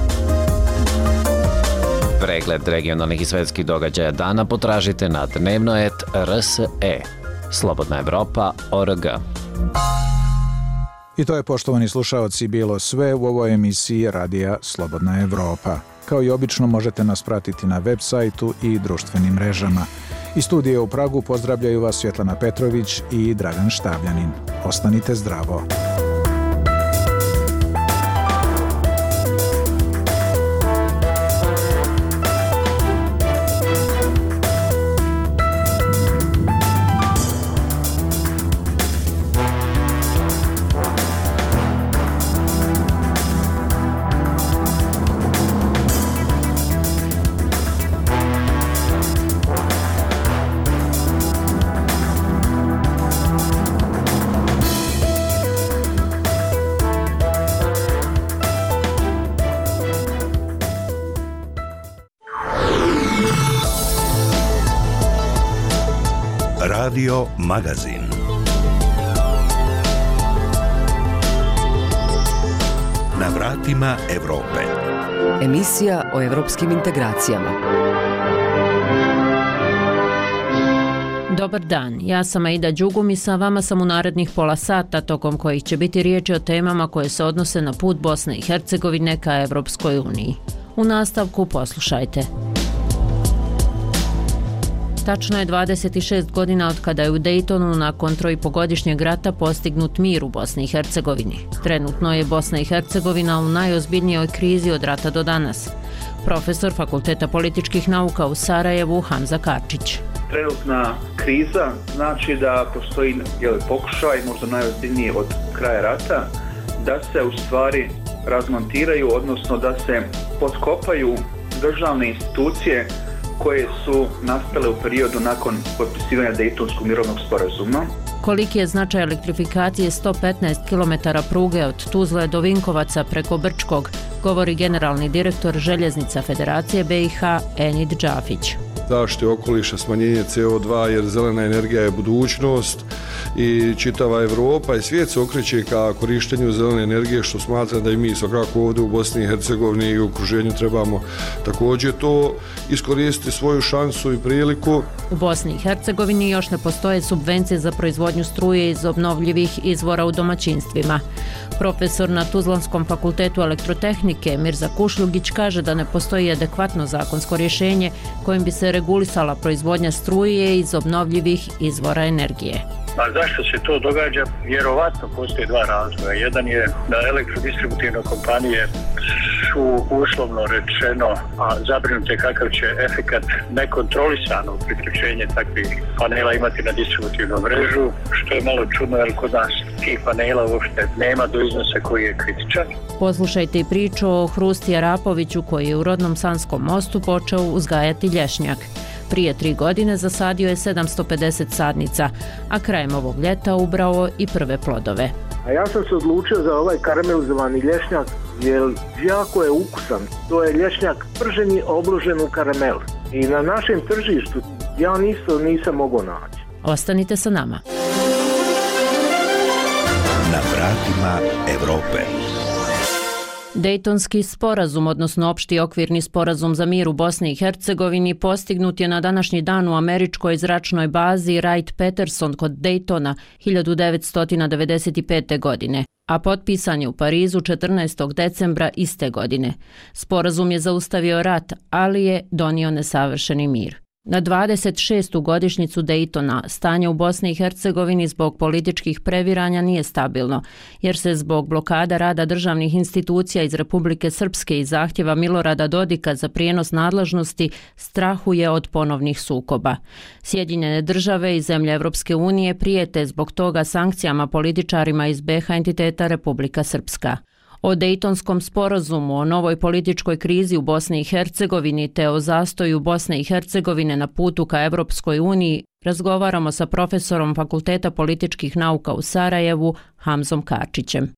Pregled regionalnih i svetskih događaja dana potražite na dnevno et R S E. Slobodna Evropa точка org. I to je, poštovani slušaoci, bilo sve u ovoj emisiji Radija Slobodna Evropa. Kao i obično možete nas pratiti na web sajtu i društvenim mrežama. Iz studija u Pragu pozdravljaju vas Svjetlana Petrović i Dragan Štavljanin. Ostanite zdravo. Radio Magazin. Na vratima Evrope. Emisija o evropskim integracijama. Dobar dan, ja sam Aida Đugum i sa vama sam u narednih pola sata, tokom kojih će biti riječi o temama koje se odnose na put Bosne i Hercegovine ka Evropskoj uniji. U nastavku poslušajte. Tačno je dvadeset šest godina od kada je u Dejtonu nakon trojpogodišnjeg rata postignut mir u Bosni i Hercegovini. Trenutno je Bosna i Hercegovina u najozbiljnijoj krizi od rata do danas. Profesor Fakulteta političkih nauka u Sarajevu Hamza Karčić. Trenutna kriza znači da postoji jel, pokušaj, možda najozbiljniji od kraja rata, da se u stvari razmontiraju, odnosno da se potkopaju državne institucije koje su nastale u periodu nakon potpisivanja Dejtonskog mirovnog sporazuma. Koliki je značaj elektrifikacije sto petnaest kilometara pruge od Tuzle do Vinkovaca preko Brčkog, govori generalni direktor Željeznica Federacije B i H Enid Džafić. Zaštite okoliša, smanjenje C O dva, jer zelena energija je budućnost i čitava Evropa i svijet se okreće ka korištenju zelene energije, što smatra da i mi svakako ovdje u Bosni i Hercegovini i u okruženju trebamo također to iskoristiti svoju šansu i priliku. U Bosni i Hercegovini još ne postoje subvencije za proizvodnju struje iz obnovljivih izvora u domaćinstvima. Profesor na Tuzlanskom fakultetu elektrotehnike Mirza Kušljugić kaže da ne postoji adekvatno zakonsko rješenje kojim bi se regulisala proizvodnja struje iz obnovljivih izvora energije. A zašto se to događa? Vjerovatno postoje dva razloga. Jedan je da elektrodistributivne kompanije su uslovno rečeno a zabrinute kakav će efekat nekontrolisano priključenje takvih panela imati na distributivnu mrežu, što je malo čudno jer kod nas tih panela uopšte nema do iznosa koji je kritičan. Poslušajte i priču o Hrusti Arapoviću koji je u rodnom Sanskom Mostu počeo uzgajati lješnjak. Prije tri godine zasadio je sedamsto pedeset sadnica, a krajem ovog ljeta ubrao i prve plodove. A ja sam se odlučio za ovaj karamelizovani lješnjak jer jako je ukusan. To je lješnjak prženi obložen u karamel. I na našem tržištu ja nisto nisam mogao naći. Ostanite sa nama. Na vratima Evrope. Dejtonski sporazum, odnosno opšti okvirni sporazum za mir u Bosni i Hercegovini, postignut je na današnji dan u američkoj zračnoj bazi Wright-Patterson kod Dejtona hiljadu devetsto devedeset pete. godine, a potpisan je u Parizu četrnaestog decembra iste godine. Sporazum je zaustavio rat, ali je donio nesavršeni mir. Na dvadeset šestu godišnjicu Dejtona stanje u Bosni i Hercegovini zbog političkih previranja nije stabilno, jer se zbog blokada rada državnih institucija iz Republike Srpske i zahtjeva Milorada Dodika za prijenos nadležnosti strahuje od ponovnih sukoba. Sjedinjene države i zemlje Evropske unije prijete zbog toga sankcijama političarima iz B H entiteta Republika Srpska. O Dejtonskom sporazumu, o novoj političkoj krizi u Bosni i Hercegovini te o zastoju Bosne i Hercegovine na putu ka Evropskoj uniji razgovaramo sa profesorom Fakulteta političkih nauka u Sarajevu Hamzom Karčićem.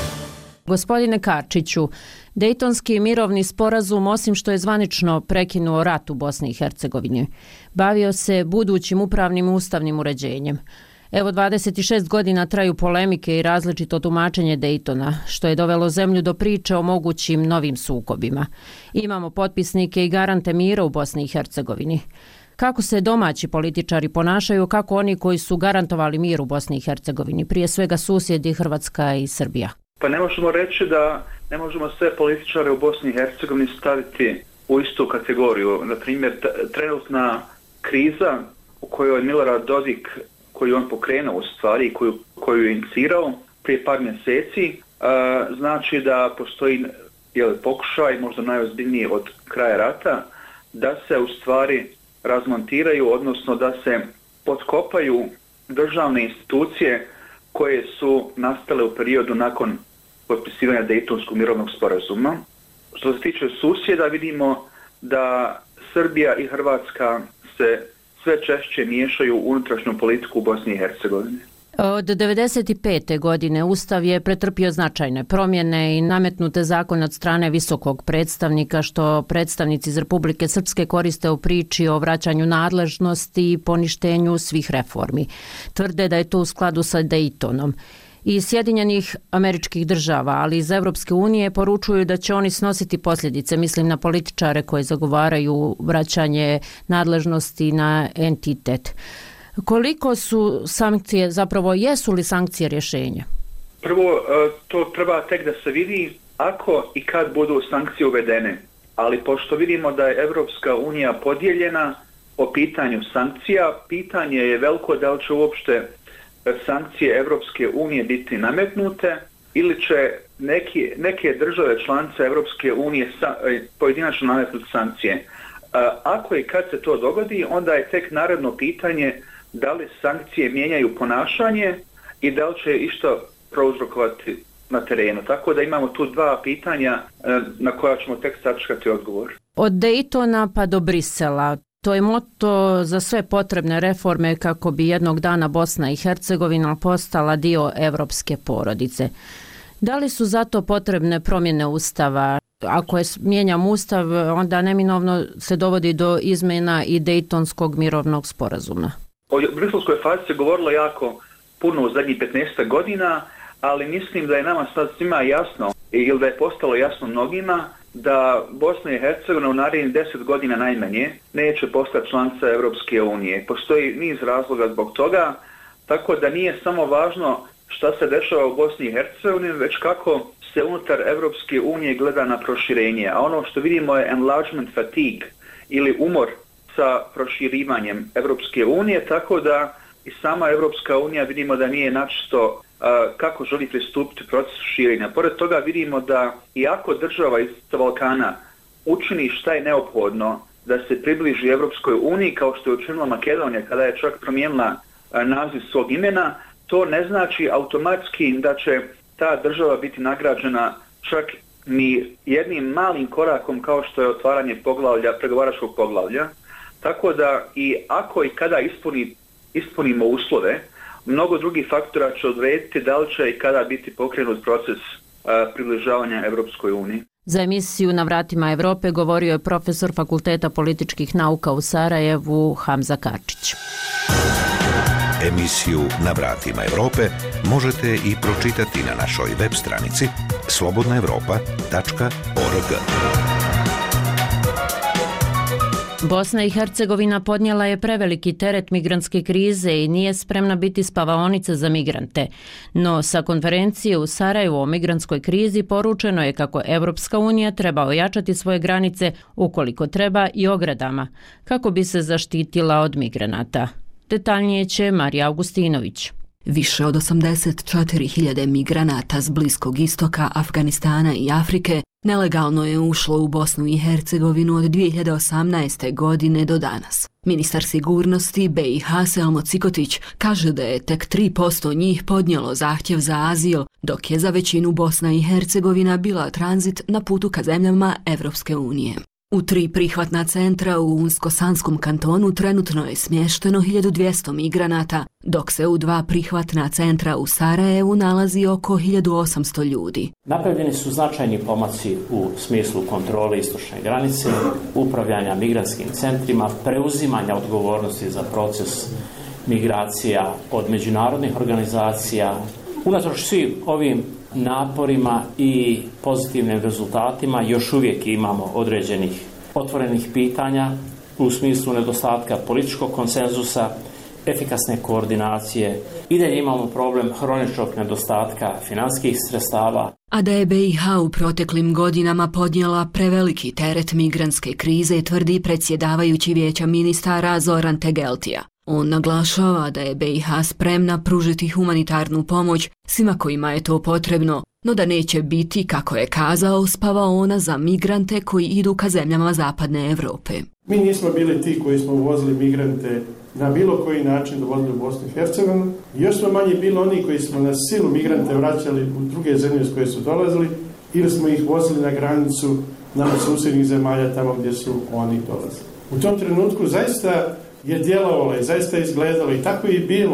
Gospodine Karčiću, Dejtonski mirovni sporazum, osim što je zvanično prekinuo rat u Bosni i Hercegovini, bavio se budućim upravnim ustavnim uređenjem. Evo dvadeset šest godina traju polemike i različito tumačenje Dejtona, što je dovelo zemlju do priče o mogućim novim sukobima. Imamo potpisnike i garante mira u Bosni i Hercegovini. Kako se domaći političari ponašaju, kako oni koji su garantovali mir u Bosni i Hercegovini, prije svega susjedi Hrvatska i Srbija? Pa ne možemo reći da ne možemo sve političare u Bosni i Hercegovini staviti u istu kategoriju. Na primjer, trenutna kriza u kojoj je Milorad Dodik, koju on pokrenuo u stvari, koju, koju je inicirao prije par mjeseci, uh, znači da postoji jel, pokušaj, možda najozbiljniji od kraja rata, da se u stvari razmontiraju, odnosno da se potkopaju državne institucije koje su nastale u periodu nakon potpisivanja Dejtonskog mirovnog sporazuma. Što se tiče susjeda, vidimo da Srbija i Hrvatska se sve češće miješaju u unutrašnju politiku u Bosni i Hercegovini. Od devedeset pete. godine Ustav je pretrpio značajne promjene i nametnute zakon od strane visokog predstavnika, što predstavnici iz Republike Srpske koriste u priči o vraćanju nadležnosti i poništenju svih reformi. Tvrde da je to u skladu sa Daytonom. Iz Sjedinjenih Američkih Država, ali iz Evropske unije poručuju da će oni snositi posljedice, mislim na političare koji zagovaraju vraćanje nadležnosti na entitet. Koliko su sankcije, zapravo jesu li sankcije rješenje? Prvo, to treba tek da se vidi ako i kad budu sankcije uvedene. Ali pošto vidimo da je Evropska unija podijeljena po pitanju sankcija, pitanje je veliko da li će uopšte sankcije Evropske unije biti nametnute ili će neki, neke države članice Evropske unije sa, pojedinačno nametnuti sankcije. Ako i kad se to dogodi, onda je tek naredno pitanje da li sankcije mijenjaju ponašanje i da li će išto prouzrokovati na terenu. Tako da imamo tu dva pitanja na koja ćemo tek sačekati odgovor. Od Daytona pa do Brisela. To je moto za sve potrebne reforme kako bi jednog dana Bosna i Hercegovina postala dio evropske porodice. Da li su zato potrebne promjene Ustava? Ako je mijenjam Ustav, onda neminovno se dovodi do izmjena i Daytonskog mirovnog sporazuma. O briselskoj fazi se govorilo jako puno u zadnjih petnaest godina, ali mislim da je nama sad svima jasno, ili da je postalo jasno mnogima, da Bosna i Hercegovina u narednih deset godina najmanje neće postati članica Evropske unije. Postoji niz razloga zbog toga, tako da nije samo važno šta se dešava u Bosni i Hercegovini, već kako se unutar Evropske unije gleda na proširenje. A ono što vidimo je enlargement fatigue ili umor sa proširivanjem Evropske unije, tako da i sama Evropska unija vidimo da nije načisto kako želi pristupiti procesu širenja. Pored toga vidimo da iako država iz Balkana učini šta je neophodno da se približi Evropskoj uniji, kao što je učinila Makedonija kada je čak promijenila naziv svog imena, to ne znači automatski da će ta država biti nagrađena čak ni jednim malim korakom kao što je otvaranje poglavlja, pregovaračkog poglavlja. Tako da i ako i kada ispuni, ispunimo uslove, mnogo drugih faktora će odrediti da li će i kada biti pokrenut proces a, približavanja Evropskoj uniji. Za emisiju Na vratima Evrope govorio je profesor Fakulteta političkih nauka u Sarajevu Hamza Karčić. Emisiju Na vratima Evrope možete i pročitati na našoj web stranici slobodna evropa tačka org. Bosna i Hercegovina podnijela je preveliki teret migrantske krize i nije spremna biti spavaonica za migrante. No sa konferencije u Sarajevu o migrantskoj krizi poručeno je kako Evropska unija treba ojačati svoje granice, ukoliko treba i ogradama, kako bi se zaštitila od migranata. Detaljnije će Marija Augustinović. Više od osamdeset četiri hiljade migranata s Bliskog istoka, Afganistana i Afrike nelegalno je ušlo u Bosnu i Hercegovinu od dvije hiljade osamnaeste. godine do danas. Ministar sigurnosti B i H Selmo Cikotić kaže da je tek tri posto njih podnijelo zahtjev za azil, dok je za većinu Bosna i Hercegovina bila tranzit na putu ka zemljama Evropske unije. U tri prihvatna centra u Unsko-Sanskom kantonu trenutno je smješteno hiljadu dvjesto migranata, dok se u dva prihvatna centra u Sarajevu nalazi oko hiljadu osamsto ljudi. Napravljeni su značajni pomaci u smislu kontrole istočne granice, upravljanja migrantskim centrima, preuzimanja odgovornosti za proces migracija od međunarodnih organizacija. Unatoč svim ovim naporima i pozitivnim rezultatima još uvijek imamo određenih otvorenih pitanja u smislu nedostatka političkog konsenzusa, efikasne koordinacije. I dalje imamo problem hroničnog nedostatka financijskih sredstava. A da je B i H u proteklim godinama podnijela preveliki teret migrantske krize, tvrdi predsjedavajući Vijeća ministara Zoran Tegeltija. On naglašava da je B i H spremna pružiti humanitarnu pomoć svima kojima je to potrebno, no da neće biti, kako je kazao, spavaona za migrante koji idu ka zemljama zapadne Evrope. Mi nismo bili ti koji smo uvozili migrante na bilo koji način dovodili u Bosnu i Hercegovinu. Još smo manje bili oni koji smo na silu migrante vraćali u druge zemlje s koje su dolazili ili smo ih vozili na granicu nama susjednih zemalja tamo gdje su oni dolazili. U tom trenutku zaista je djelovalo i zaista je izgledalo i tako je i bilo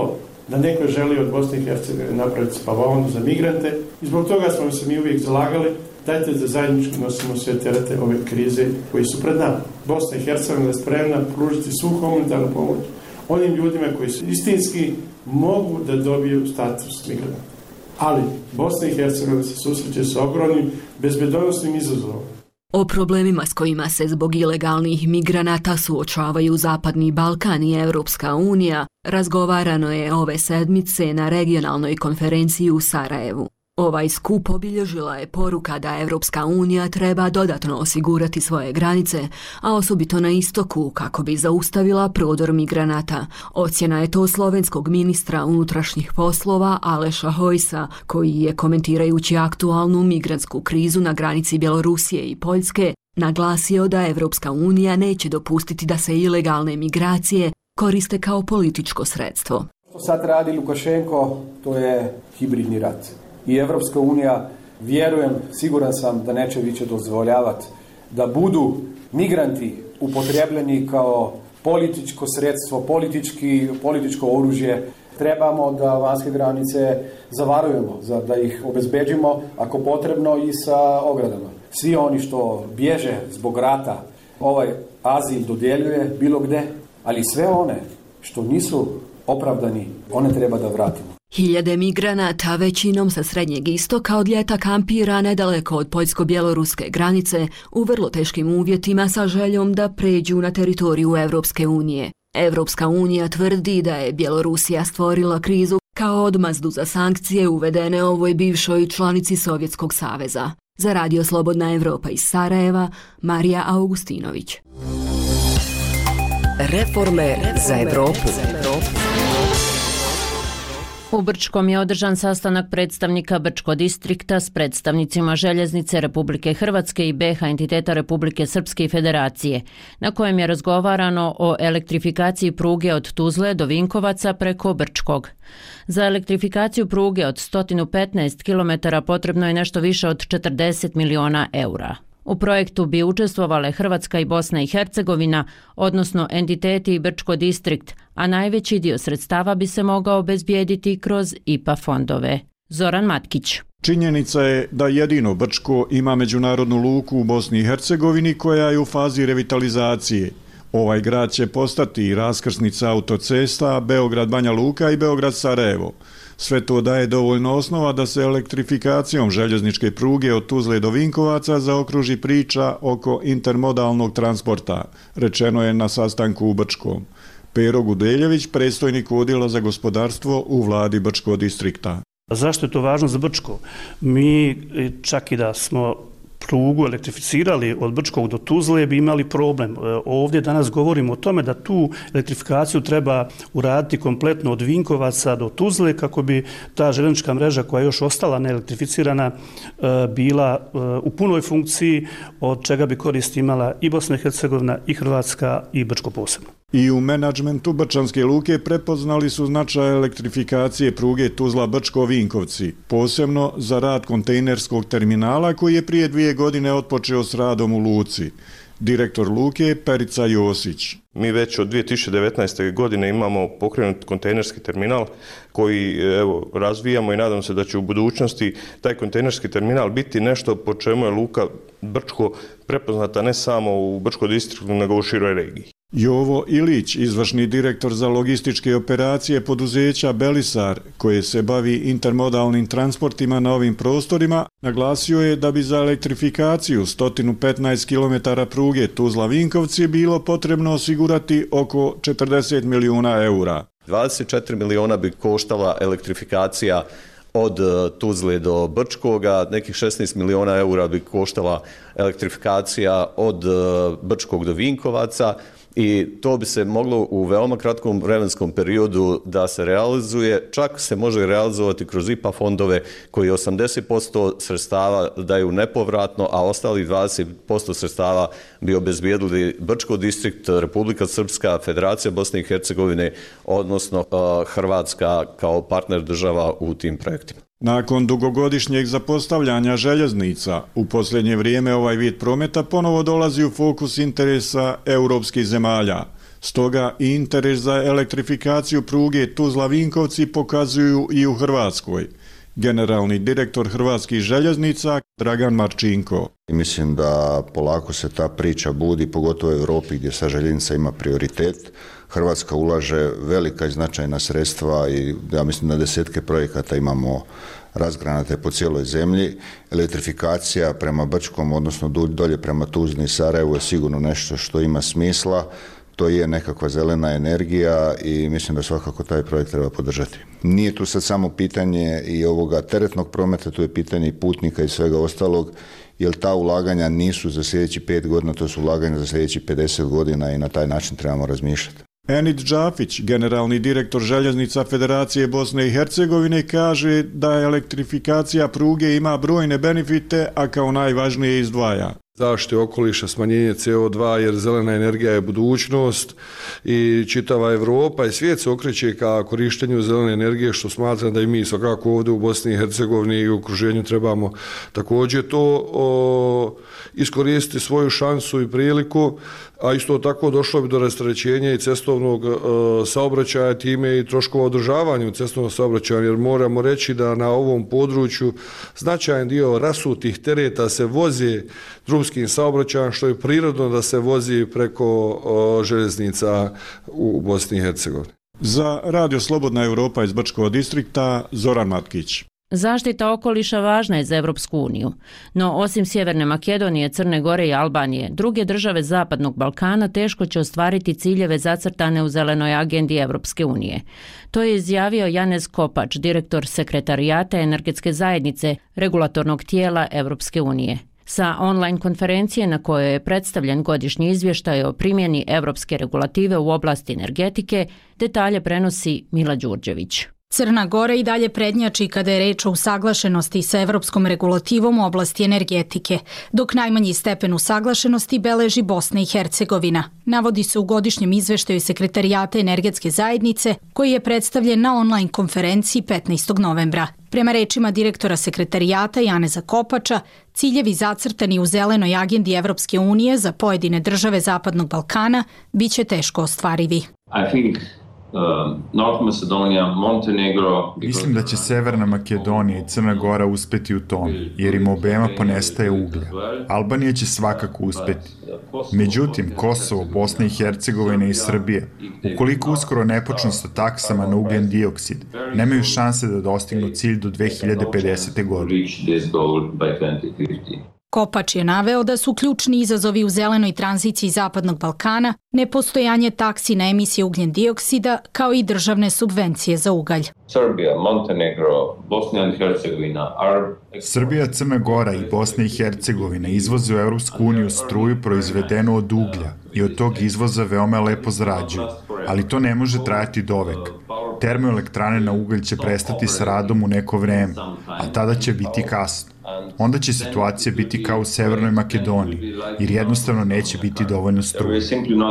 da neko želi od Bosne i Hercegovine napraviti spavaonu za migrante i zbog toga smo se mi uvijek zalagali dajte da zajednički nosimo sve terete ove krize koji su pred nama. Bosna i Hercegovina je spremna pružiti svu humanitarnu pomoć onim ljudima koji su istinski mogu da dobiju status migranta. Ali Bosna i Hercegovina se susreće sa ogromnim bezbednosnim izazovom. O problemima s kojima se zbog ilegalnih migranata suočavaju Zapadni Balkan i Evropska unija razgovarano je ove sedmice na regionalnoj konferenciji u Sarajevu. Ovaj skup obilježila je poruka da Evropska unija treba dodatno osigurati svoje granice, a osobito na istoku kako bi zaustavila prodor migranata. Ocjena je to slovenskog ministra unutrašnjih poslova Aleša Hojsa, koji je komentirajući aktualnu migrantsku krizu na granici Bjelorusije i Poljske naglasio da Evropska unija neće dopustiti da se ilegalne migracije koriste kao političko sredstvo. Što sad radi Lukašenko, to je hibridni rat. I Evropska unija, vjerujem, siguran sam da neće više dozvoljavati da budu migranti upotrebljeni kao političko sredstvo, politički, političko oružje. Trebamo da vanjske granice zavarujemo, da ih obezbeđimo, ako potrebno i sa ogradama. Svi oni što bježe zbog rata, ovaj azil dodjeljuje bilo gde, ali sve one što nisu opravdani, one treba da vratimo. Hiljade migranata, većinom sa Srednjeg istoka, od ljeta kampira nedaleko od poljsko-bjeloruske granice u vrlo teškim uvjetima sa željom da pređu na teritoriju Evropske unije. Evropska unija tvrdi da je Bjelorusija stvorila krizu kao odmazdu za sankcije uvedene ovoj bivšoj članici Sovjetskog saveza. Za Radio Slobodna Evropa iz Sarajeva, Marija Augustinović. Reforme za Evropu. U Brčkom je održan sastanak predstavnika Brčko distrikta s predstavnicima Željeznice Republike Hrvatske i B H entiteta Republike Srpske i Federacije, na kojem je razgovarano o elektrifikaciji pruge od Tuzle do Vinkovaca preko Brčkog. Za elektrifikaciju pruge od sto petnaest kilometara potrebno je nešto više od četrdeset miliona eura. U projektu bi učestvovale Hrvatska i Bosna i Hercegovina, odnosno entiteti i Brčko distrikt, a najveći dio sredstava bi se mogao obezbijediti kroz I P A fondove. Zoran Matkić. Činjenica je da jedino Brčko ima međunarodnu luku u Bosni i Hercegovini koja je u fazi revitalizacije. Ovaj grad će postati i raskrsnica autocesta Beograd-Banja Luka i Beograd-Sarajevo. Sve to daje dovoljno osnova da se elektrifikacijom željezničke pruge od Tuzle do Vinkovaca zaokruži priča oko intermodalnog transporta, rečeno je na sastanku u Brčkom. Pero Gudeljević, predstojnik odjela za gospodarstvo u vladi Brčko distrikta. Zašto je to važno za Brčko? Mi čak i da smo prugu elektrificirali od Brčkog do Tuzle bi imali problem. Ovdje danas govorimo o tome da tu elektrifikaciju treba uraditi kompletno od Vinkovaca do Tuzle kako bi ta željeznička mreža koja je još ostala neelektrificirana bila u punoj funkciji, od čega bi korist imala i Bosna i Hercegovina i Hrvatska i Brčko posebno. I u menadžmentu Brčanske luke prepoznali su značaj elektrifikacije pruge Tuzla-Brčko-Vinkovci, posebno za rad kontejnerskog terminala koji je prije dvije godine otpočeo s radom u luci. Direktor luke Perica Josić. Mi već od dvije tisuće devetnaeste. godine imamo pokrenut kontejnerski terminal koji evo, razvijamo i nadam se da će u budućnosti taj kontejnerski terminal biti nešto po čemu je luka Brčko prepoznata ne samo u Brčko distriktu nego u široj regiji. Jovo Ilić, izvršni direktor za logističke operacije poduzeća Belisar, koje se bavi intermodalnim transportima na ovim prostorima, naglasio je da bi za elektrifikaciju sto petnaest kilometara pruge Tuzla-Vinkovci bilo potrebno osigurati oko četrdeset milijuna eura. dvadeset četiri miliona bi koštala elektrifikacija od Tuzle do Brčkoga, nekih šesnaest miliona eura bi koštala elektrifikacija od Brčkog do Vinkovaca i to bi se moglo u veoma kratkom vremenskom periodu da se realizuje, čak se može realizovati kroz I P A fondove koji osamdeset posto sredstava daju nepovratno, a ostali dvadeset posto sredstava bi obezbijedili Brčko distrikt, Republika Srpska, Federacija Bosne i Hercegovine, odnosno Hrvatska kao partner država u tim projektima. Nakon dugogodišnjeg zapostavljanja željeznica, u posljednje vrijeme ovaj vid prometa ponovo dolazi u fokus interesa europskih zemalja. Stoga i interes za elektrifikaciju pruge Tuzla-Vinkovci pokazuju i u Hrvatskoj. Generalni direktor Hrvatskih željeznica Dragan Marčinko. Mislim da polako se ta priča budi, pogotovo u Europi gdje sa željeznica ima prioritet. Hrvatska ulaže velika i značajna sredstva i ja mislim da desetke projekata imamo razgranate po cijeloj zemlji. Elektrifikacija prema Brčkom, odnosno dolje prema Tuzli i Sarajevu je sigurno nešto što ima smisla. To je nekakva zelena energija i mislim da svakako taj projekt treba podržati. Nije tu sad samo pitanje i ovoga teretnog prometa, tu je pitanje i putnika i svega ostalog, jer ta ulaganja nisu za sljedeći pet godina, to su ulaganja za sljedeći pedeset godina i na taj način trebamo razmišljati. Enid Džafić, generalni direktor Željeznica Federacije Bosne i Hercegovine, kaže da elektrifikacija pruge ima brojne benefite, a kao najvažnije izdvaja zaštite okoliša, smanjenje C O dva, jer zelena energija je budućnost i čitava Evropa i svijet se okreće ka korištenju zelene energije, što smatram da i mi svakako ovdje u Bosni i Hercegovini i u okruženju trebamo također to o, iskoristiti svoju šansu i priliku, a isto tako došlo bi do rasterećenja i cestovnog o, saobraćaja, time i troškova održavanja cestovnog saobraćaja, jer moramo reći da na ovom području značajan dio rasutih tereta se vozi drumskim saobraćajem, što je prirodno da se vozi preko o, željeznica u Bosni i Hercegovini. Za Radio Slobodna Evropa iz Brčkog distrikta, Zoran Matkić. Zaštita okoliša važna je za Evropsku uniju, no osim Sjeverne Makedonije, Crne Gore i Albanije, druge države Zapadnog Balkana teško će ostvariti ciljeve zacrtane u zelenoj agendi Evropske unije. To je izjavio Janez Kopač, direktor Sekretarijata energetske zajednice regulatornog tijela Evropske unije. Sa online konferencije na kojoj je predstavljen godišnji izvještaj o primjeni evropske regulative u oblasti energetike, detalje prenosi Mila Đurđević. Crna Gora i dalje prednjači kada je reč o usaglašenosti sa evropskom regulativom u oblasti energetike, dok najmanji stepen usaglašenosti beleži Bosna i Hercegovina. Navodi se u godišnjem izveštaju Sekretarijata energetske zajednice, koji je predstavljen na online konferenciji petnaestog novembra. Prema rečima direktora Sekretarijata Janeza Kopača, ciljevi zacrtani u zelenoj agendi Evropske unije za pojedine države Zapadnog Balkana biće teško ostvarivi. I think North Macedonia, Montenegro... Mislim da će Severna Makedonija i Crna Gora uspeti u tom, jer im obema ponestaje uglja. Albanija će svakako uspeti. Međutim, Kosovo, Bosna i Hercegovina i Srbija, ukoliko uskoro ne počnu sa taksama na ugljen dioksid, nemaju šanse da dostignu cilj do dve hiljade pedesete. godine. Kopač je naveo da su ključni izazovi u zelenoj tranziciji Zapadnog Balkana nepostojanje taksi na emisije ugljen dioksida kao i državne subvencije za ugalj. Srbija, Montenegro, Bosna i Hercegovina are... Srbija, Crna Gora i Bosna i Hercegovina izvoze u Evropsku uniju struju proizvedenu od uglja i od tog izvoza veoma lepo zarađuju, ali to ne može trajati dovek. Termoelektrane na ugalj će prestati sa radom u neko vreme, a tada će biti kasno. Onda će situacija biti kao u Severnoj Makedoniji, jer jednostavno neće biti dovoljno struje.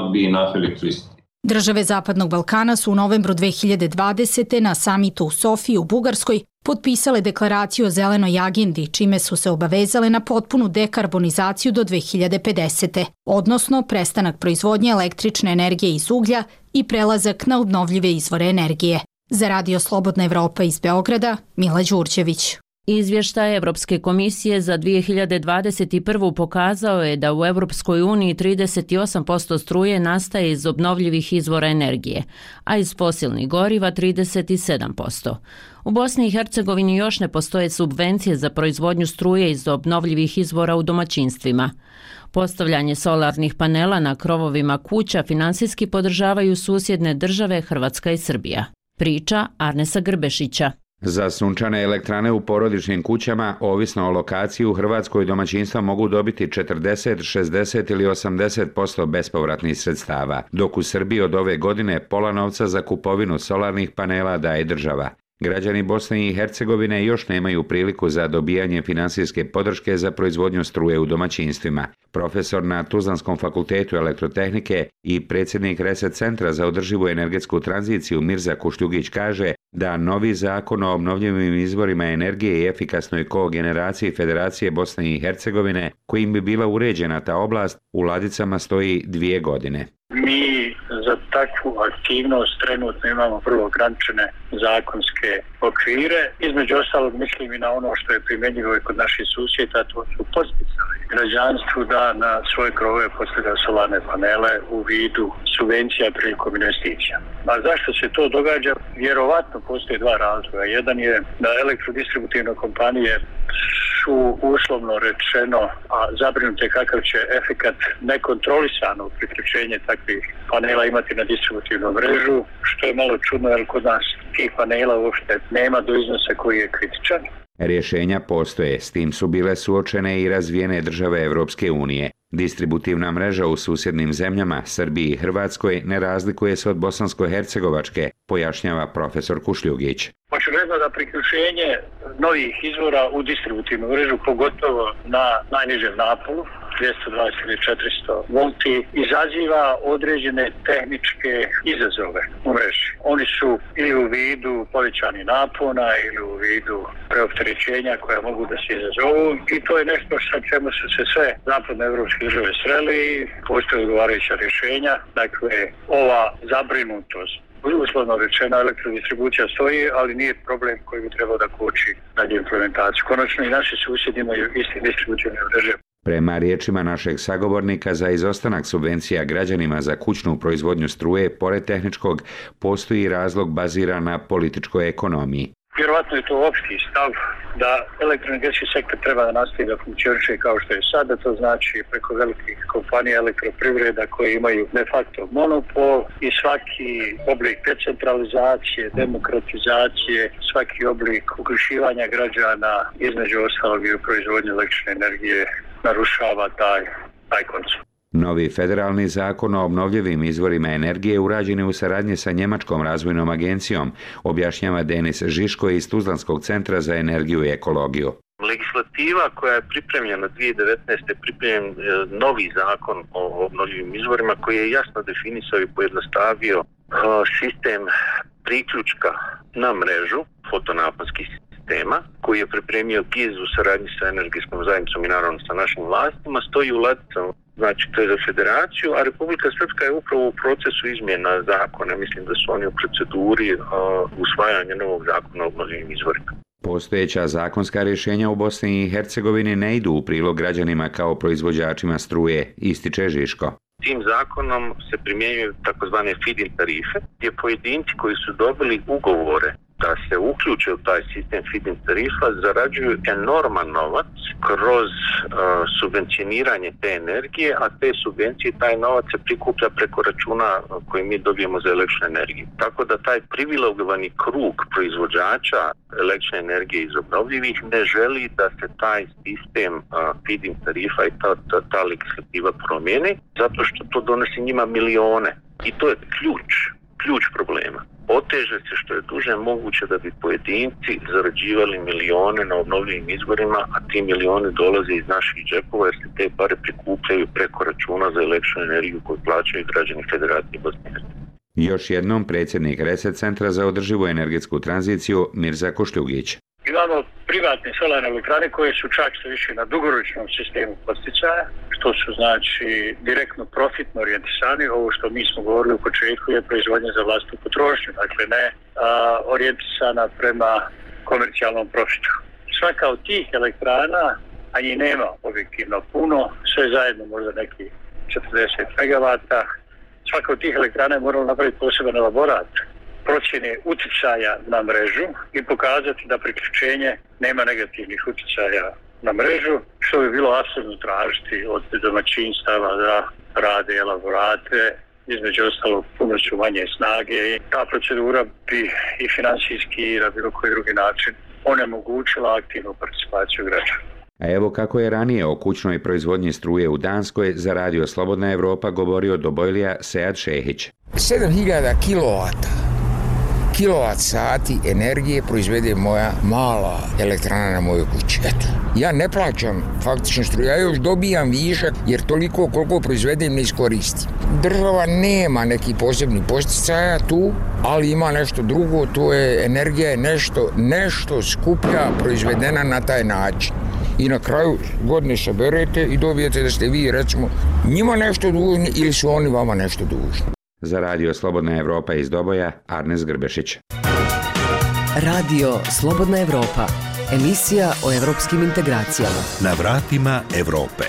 Države Zapadnog Balkana su u novembru dve hiljade dvadesete. na samitu u Sofiji u Bugarskoj potpisale deklaraciju o zelenoj agendi, čime su se obavezale na potpunu dekarbonizaciju do dve hiljade pedesete. odnosno prestanak proizvodnje električne energije iz uglja i prelazak na obnovljive izvore energije. Za Radio Slobodna Evropa iz Beograda, Mila Đurđević. Izvještaj Evropske komisije za dvije hiljade dvadeset prvu. pokazao je da u Evropskoj uniji trideset osam posto struje nastaje iz obnovljivih izvora energije, a iz fosilnih goriva trideset sedam posto. U Bosni i Hercegovini još ne postoje subvencije za proizvodnju struje iz obnovljivih izvora u domaćinstvima. Postavljanje solarnih panela na krovovima kuća finansijski podržavaju susjedne države Hrvatska i Srbija. Priča Arnesa Grbešića. Za sunčane elektrane u porodičnim kućama, ovisno o lokaciji, u Hrvatskoj domaćinstva mogu dobiti četrdeset, šezdeset ili osamdeset posto bespovratnih sredstava, dok u Srbiji od ove godine pola novca za kupovinu solarnih panela daje država. Građani Bosne i Hercegovine još nemaju priliku za dobijanje finansijske podrške za proizvodnju struje u domaćinstvima. Profesor na Tuzlanskom fakultetu elektrotehnike i predsjednik Reset centra za održivu energetsku tranziciju Mirza Kušljugić kaže da novi zakon o obnovljivim izvorima energije i efikasnoj kogeneraciji Federacije Bosne i Hercegovine, kojim bi bila uređena ta oblast, u ladicama stoji dvije godine. Mi za takvu aktivnost trenutno imamo vrlo ograničene zakonske okvire. Između ostalog mislim i na ono što je primjenjivo i kod naših susjeda, to su podsticali građanstvu da na svoje krovove postavlja solarne panele u vidu subvencija prilikom investicija. A zašto se to događa? Vjerovatno postoje dva razloga. Jedan je da elektrodistributivne kompanije su uslovno rečeno, a zabrinute kakav će efekat nekontrolisano priključenje takvih panela imati na distributivnu mrežu, što je malo čudno jer kod nas tih panela uopšte nema do iznosa koji je kritičan. Rješenja postoje, s tim su bile suočene i razvijene države Evropske unije. Distributivna mreža u susjednim zemljama, Srbiji i Hrvatskoj, ne razlikuje se od bosansko-hercegovačke, pojašnjava profesor Kušljugić. Očigledno da priključenje novih izvora u distributivnu mrežu, pogotovo na najnižem naponu, dvjesto dvadeset ili četiristo volti, izaziva određene tehničke izazove u mreži. Oni su ili u vidu povećanih napona ili u vidu preopterećenja koja mogu da se izazovu i to je nešto sa čemu su se sve zapadnoevropske države sreli, postoje odgovarajuća rješenja. Dakle, ova zabrinutost, uslovno rečeno, elektrodistribucija stoji, ali nije problem koji bi trebao da koči dalje implementaciju. Konačno i naši susjedi imaju isti distributivne mreže. Prema riječima našeg sagovornika, za izostanak subvencija građanima za kućnu proizvodnju struje, pored tehničkog, postoji razlog baziran na političkoj ekonomiji. Vjerovatno je to opšti stav da elektroenergetski sektor treba da nastavi da funkcioniše kao što je sada, to znači preko velikih kompanija elektroprivreda koje imaju de facto monopol i svaki oblik decentralizacije, demokratizacije, svaki oblik uključivanja građana, između ostalog i u proizvodnju električne energije, narušava taj, taj koncept. Novi federalni zakon o obnovljivim izvorima energije urađen je u saradnji sa Njemačkom razvojnom agencijom, objašnjava Denis Žiško iz Tuzlanskog centra za energiju i ekologiju. Legislativa koja je pripremljena dvije hiljade devetnaeste. pripremljen novi zakon o obnovljivim izvorima koji je jasno definisao i pojednostavio sistem priključka na mrežu fotonaponskih sistema koji je pripremio G I Z u saradnji sa energetskom zajednicom i naravno sa našim vlastima, stoji u ladicama. Znači, to je za federaciju, a Republika Srpska je upravo u procesu izmjena zakona. Mislim da su oni u proceduri uh, usvajanja novog zakona o obnovljivim izvorima. Postojeća zakonska rješenja u Bosni i Hercegovini ne idu u prilog građanima kao proizvođačima struje, ističe Žiško. Tim zakonom se primjenjuju takozvane feed-in tarife, gdje pojedinci koji su dobili ugovore da se uključe u taj sistem feed-in tarifa zarađuju enorman novac kroz uh, subvencioniranje te energije, a te subvencije, taj novac se prikuplja preko računa koji mi dobijemo za električnu energiju. Tako da taj privilegovani krug proizvođača električne energije iz obnovljivih ne želi da se taj sistem uh, feed-in tarifa i ta, ta, ta legislativa promijeni, zato što to donosi njima milione. I to je ključ, ključ problema. Oteže se što je duže moguće da bi pojedinci zarađivali milione na obnovljivim izvorima, a ti milioni dolaze iz naših džepova jer se te pare prikupljaju preko računa za električnu energiju koju plaćaju građani Federacije Bosne i Hercegovine. Još jednom predsjednik Reset centra za održivu energetsku tranziciju Mirza Kušljugić. Imamo privatne solarne elektrane koje su čak što više na dugoročnom sistemu podsticaja, što su znači direktno profitno orijentisani. Ovo što mi smo govorili u početku je proizvodnja za vlastnu potrošnju, dakle ne a, orijentisana prema komercijalnom profitu. Svaka od tih elektrana, a njih nema objektivno puno, sve zajedno možda neki četrdeset megavata, svaka od tih elektrana je morala napraviti poseban elaborat procjene utjecaja na mrežu i pokazati da priključenje nema negativnih utjecaja na mrežu, što bi bilo apsolutno tražiti od domaćinstava da rade elaborate, između ostalog pomoću manje snage. I ta procedura bi i financijski i na bilo koji drugi način onemogućila aktivnu participaciju građana. A evo kako je ranije o kućnoj proizvodnji struje u Danskoj za radio Slobodna Evropa govorio Dobojlija Sead Šehić. sedam hiljada kilovata. kilovat sati energije proizvede moja mala elektrana na mojoj kući. Eto. Ja ne plaćam faktično struju, ja još dobijam višak jer toliko koliko proizvedem ne iskoristim. Država nema neki posebni posticaja tu, ali ima nešto drugo, to je energija je nešto, nešto skuplja proizvedena na taj način. I na kraju godine saberete i dobijete da ste vi recimo njima nešto dužni ili su oni vama nešto dužni. Za Radio Slobodna Evropa iz Doboja, Arnes Grbešić. Radio Slobodna Evropa, emisija o evropskim integracijama. Na vratima Evrope.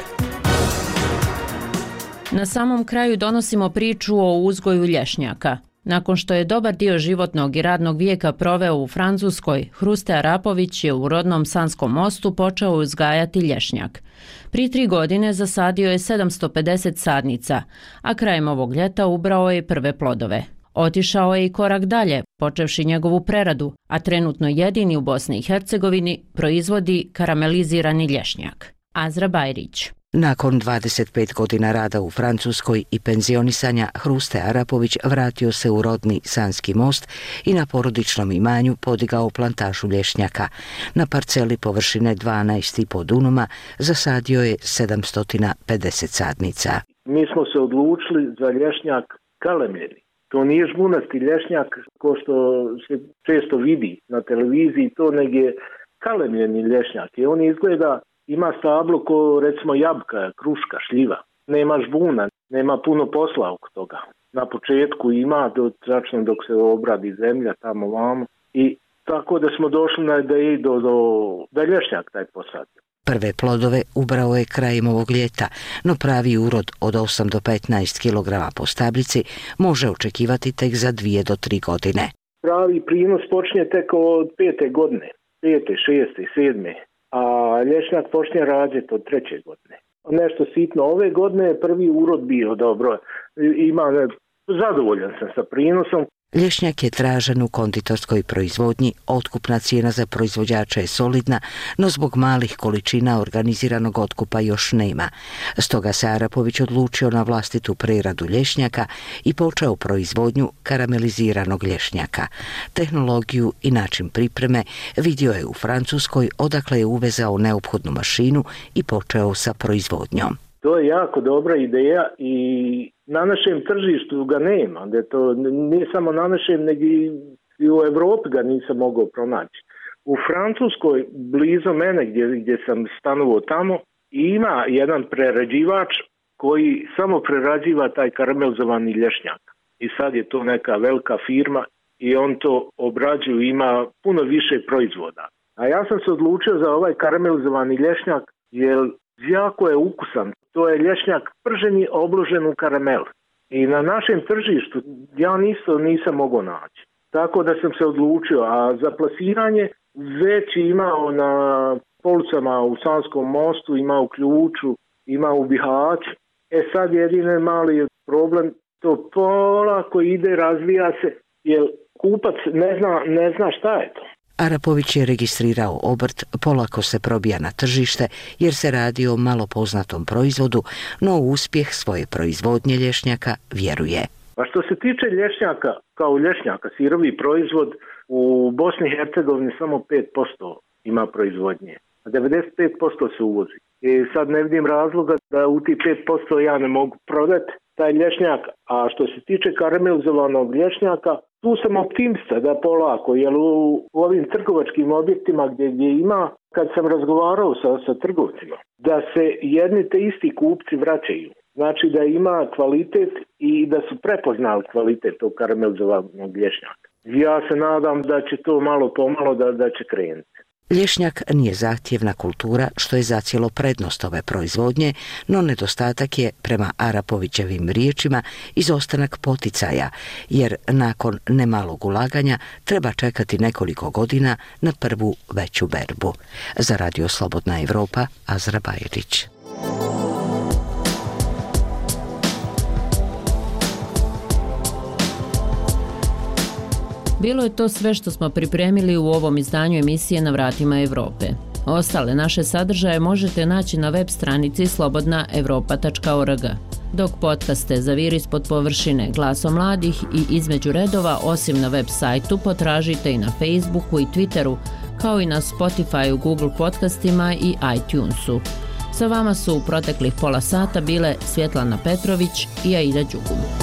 Na samom kraju donosimo priču o uzgoju lješnjaka. Nakon što je dobar dio životnog i radnog vijeka proveo u Francuskoj, Hruste Arapović je u rodnom Sanskom Mostu počeo uzgajati lješnjak. Prije tri godine zasadio je sedamsto pedeset sadnica, a krajem ovog ljeta ubrao je prve plodove. Otišao je i korak dalje, počevši njegovu preradu, a trenutno jedini u Bosni i Hercegovini proizvodi karamelizirani lješnjak. Azra Bajrić. Nakon dvadeset pet godina rada u Francuskoj i penzionisanja, Hruste Arapović vratio se u rodni Sanski Most i na porodičnom imanju podigao plantažu lješnjaka. Na parceli površine dvanaest i po dunuma zasadio je sedamsto pedeset sadnica. Mi smo se odlučili za lješnjak kalemljeni. To nije žbunasti lješnjak ko što se često vidi na televiziji, to nego je kalemljeni lješnjak. I on izgleda, ima stablo ko recimo jabuka, kruška, šljiva. Nema žbuna, nema puno posla oko toga. Na početku ima, do, začne dok se obradi zemlja tamo vamo. I tako da smo došli na ideji do, do, da lješnjak taj posadio. Prve plodove ubrao je krajem ovog ljeta, no pravi urod od osam do petnaest kilograma po stablici može očekivati tek za dvije do tri godine. Pravi prinos počinje tek od pete godine, pete, šeste, sedme, a lješnjak počinje rađati od treće godine. Nešto sitno, ove godine je prvi urod bio dobro, ima, zadovoljan sam sa prinosom. Lješnjak je tražen u konditorskoj proizvodnji, otkupna cijena za proizvođača je solidna, no zbog malih količina organiziranog otkupa još nema. Stoga se Arapović odlučio na vlastitu preradu lješnjaka i počeo proizvodnju karameliziranog lješnjaka. Tehnologiju i način pripreme vidio je u Francuskoj, odakle je uvezao neophodnu mašinu i počeo sa proizvodnjom. To je jako dobra ideja i na našem tržištu ga nema. Da to nije samo na našem, nego i u Evropi ga nisam mogao pronaći. U Francuskoj, blizu mene gdje, gdje sam stanovao tamo, ima jedan prerađivač koji samo prerađiva taj karamelizovani lješnjak. I sad je to neka velika firma i on to obrađuje, ima puno više proizvoda. A ja sam se odlučio za ovaj karamelizovani lješnjak jer jako je ukusan. To je lješnjak prženi, obložen u karamel. I na našem tržištu ja isto nisam mogao naći. Tako da sam se odlučio. A za plasiranje već imao na policama u Sanskom Mostu, ima u Ključu, ima u Bihaću. E sad jedine mali problem, to polako ide, razvija se, jer kupac ne zna, ne zna šta je to. Arapović je registrirao obrt, polako se probija na tržište jer se radi o malo poznatom proizvodu, no u uspjeh svoje proizvodnje lješnjaka vjeruje. Pa što se tiče lješnjaka, kao lješnjaka, sirovi proizvod, u Bosni i Hercegovini samo pet posto ima proizvodnje, a devedeset pet posto se uvozi. I sad ne vidim razloga da u ti pet posto ja ne mogu prodati taj lješnjak, a što se tiče karamelizovanog lješnjaka, tu sam optimista da polako, jer u, u ovim trgovačkim objektima gdje, gdje ima, kad sam razgovarao sa, sa trgovcima, da se jedni te isti kupci vraćaju. Znači da ima kvalitet i da su prepoznali kvalitet tog karamelizovanog lješnjaka. Ja se nadam da će to malo pomalo da, da će krenuti. Lješnjak nije zahtjevna kultura, što je zacijelo prednost ove proizvodnje, no nedostatak je, prema Arapovićevim riječima, izostanak poticaja, jer nakon nemalog ulaganja treba čekati nekoliko godina na prvu veću berbu. Za Radio Slobodna Evropa, Azra Bajrić. Bilo je to sve što smo pripremili u ovom izdanju emisije Na vratima Evrope. Ostale naše sadržaje možete naći na web stranici slobodna evropa tačka org. Dok podcaste Zavir ispod površine, Glasom mladih i Između redova, osim na web sajtu, potražite i na Facebooku i Twitteru, kao i na Spotifyu, Google podcastima i iTunesu. Sa vama su u proteklih pola sata bile Svjetlana Petrović i Aida Đugum.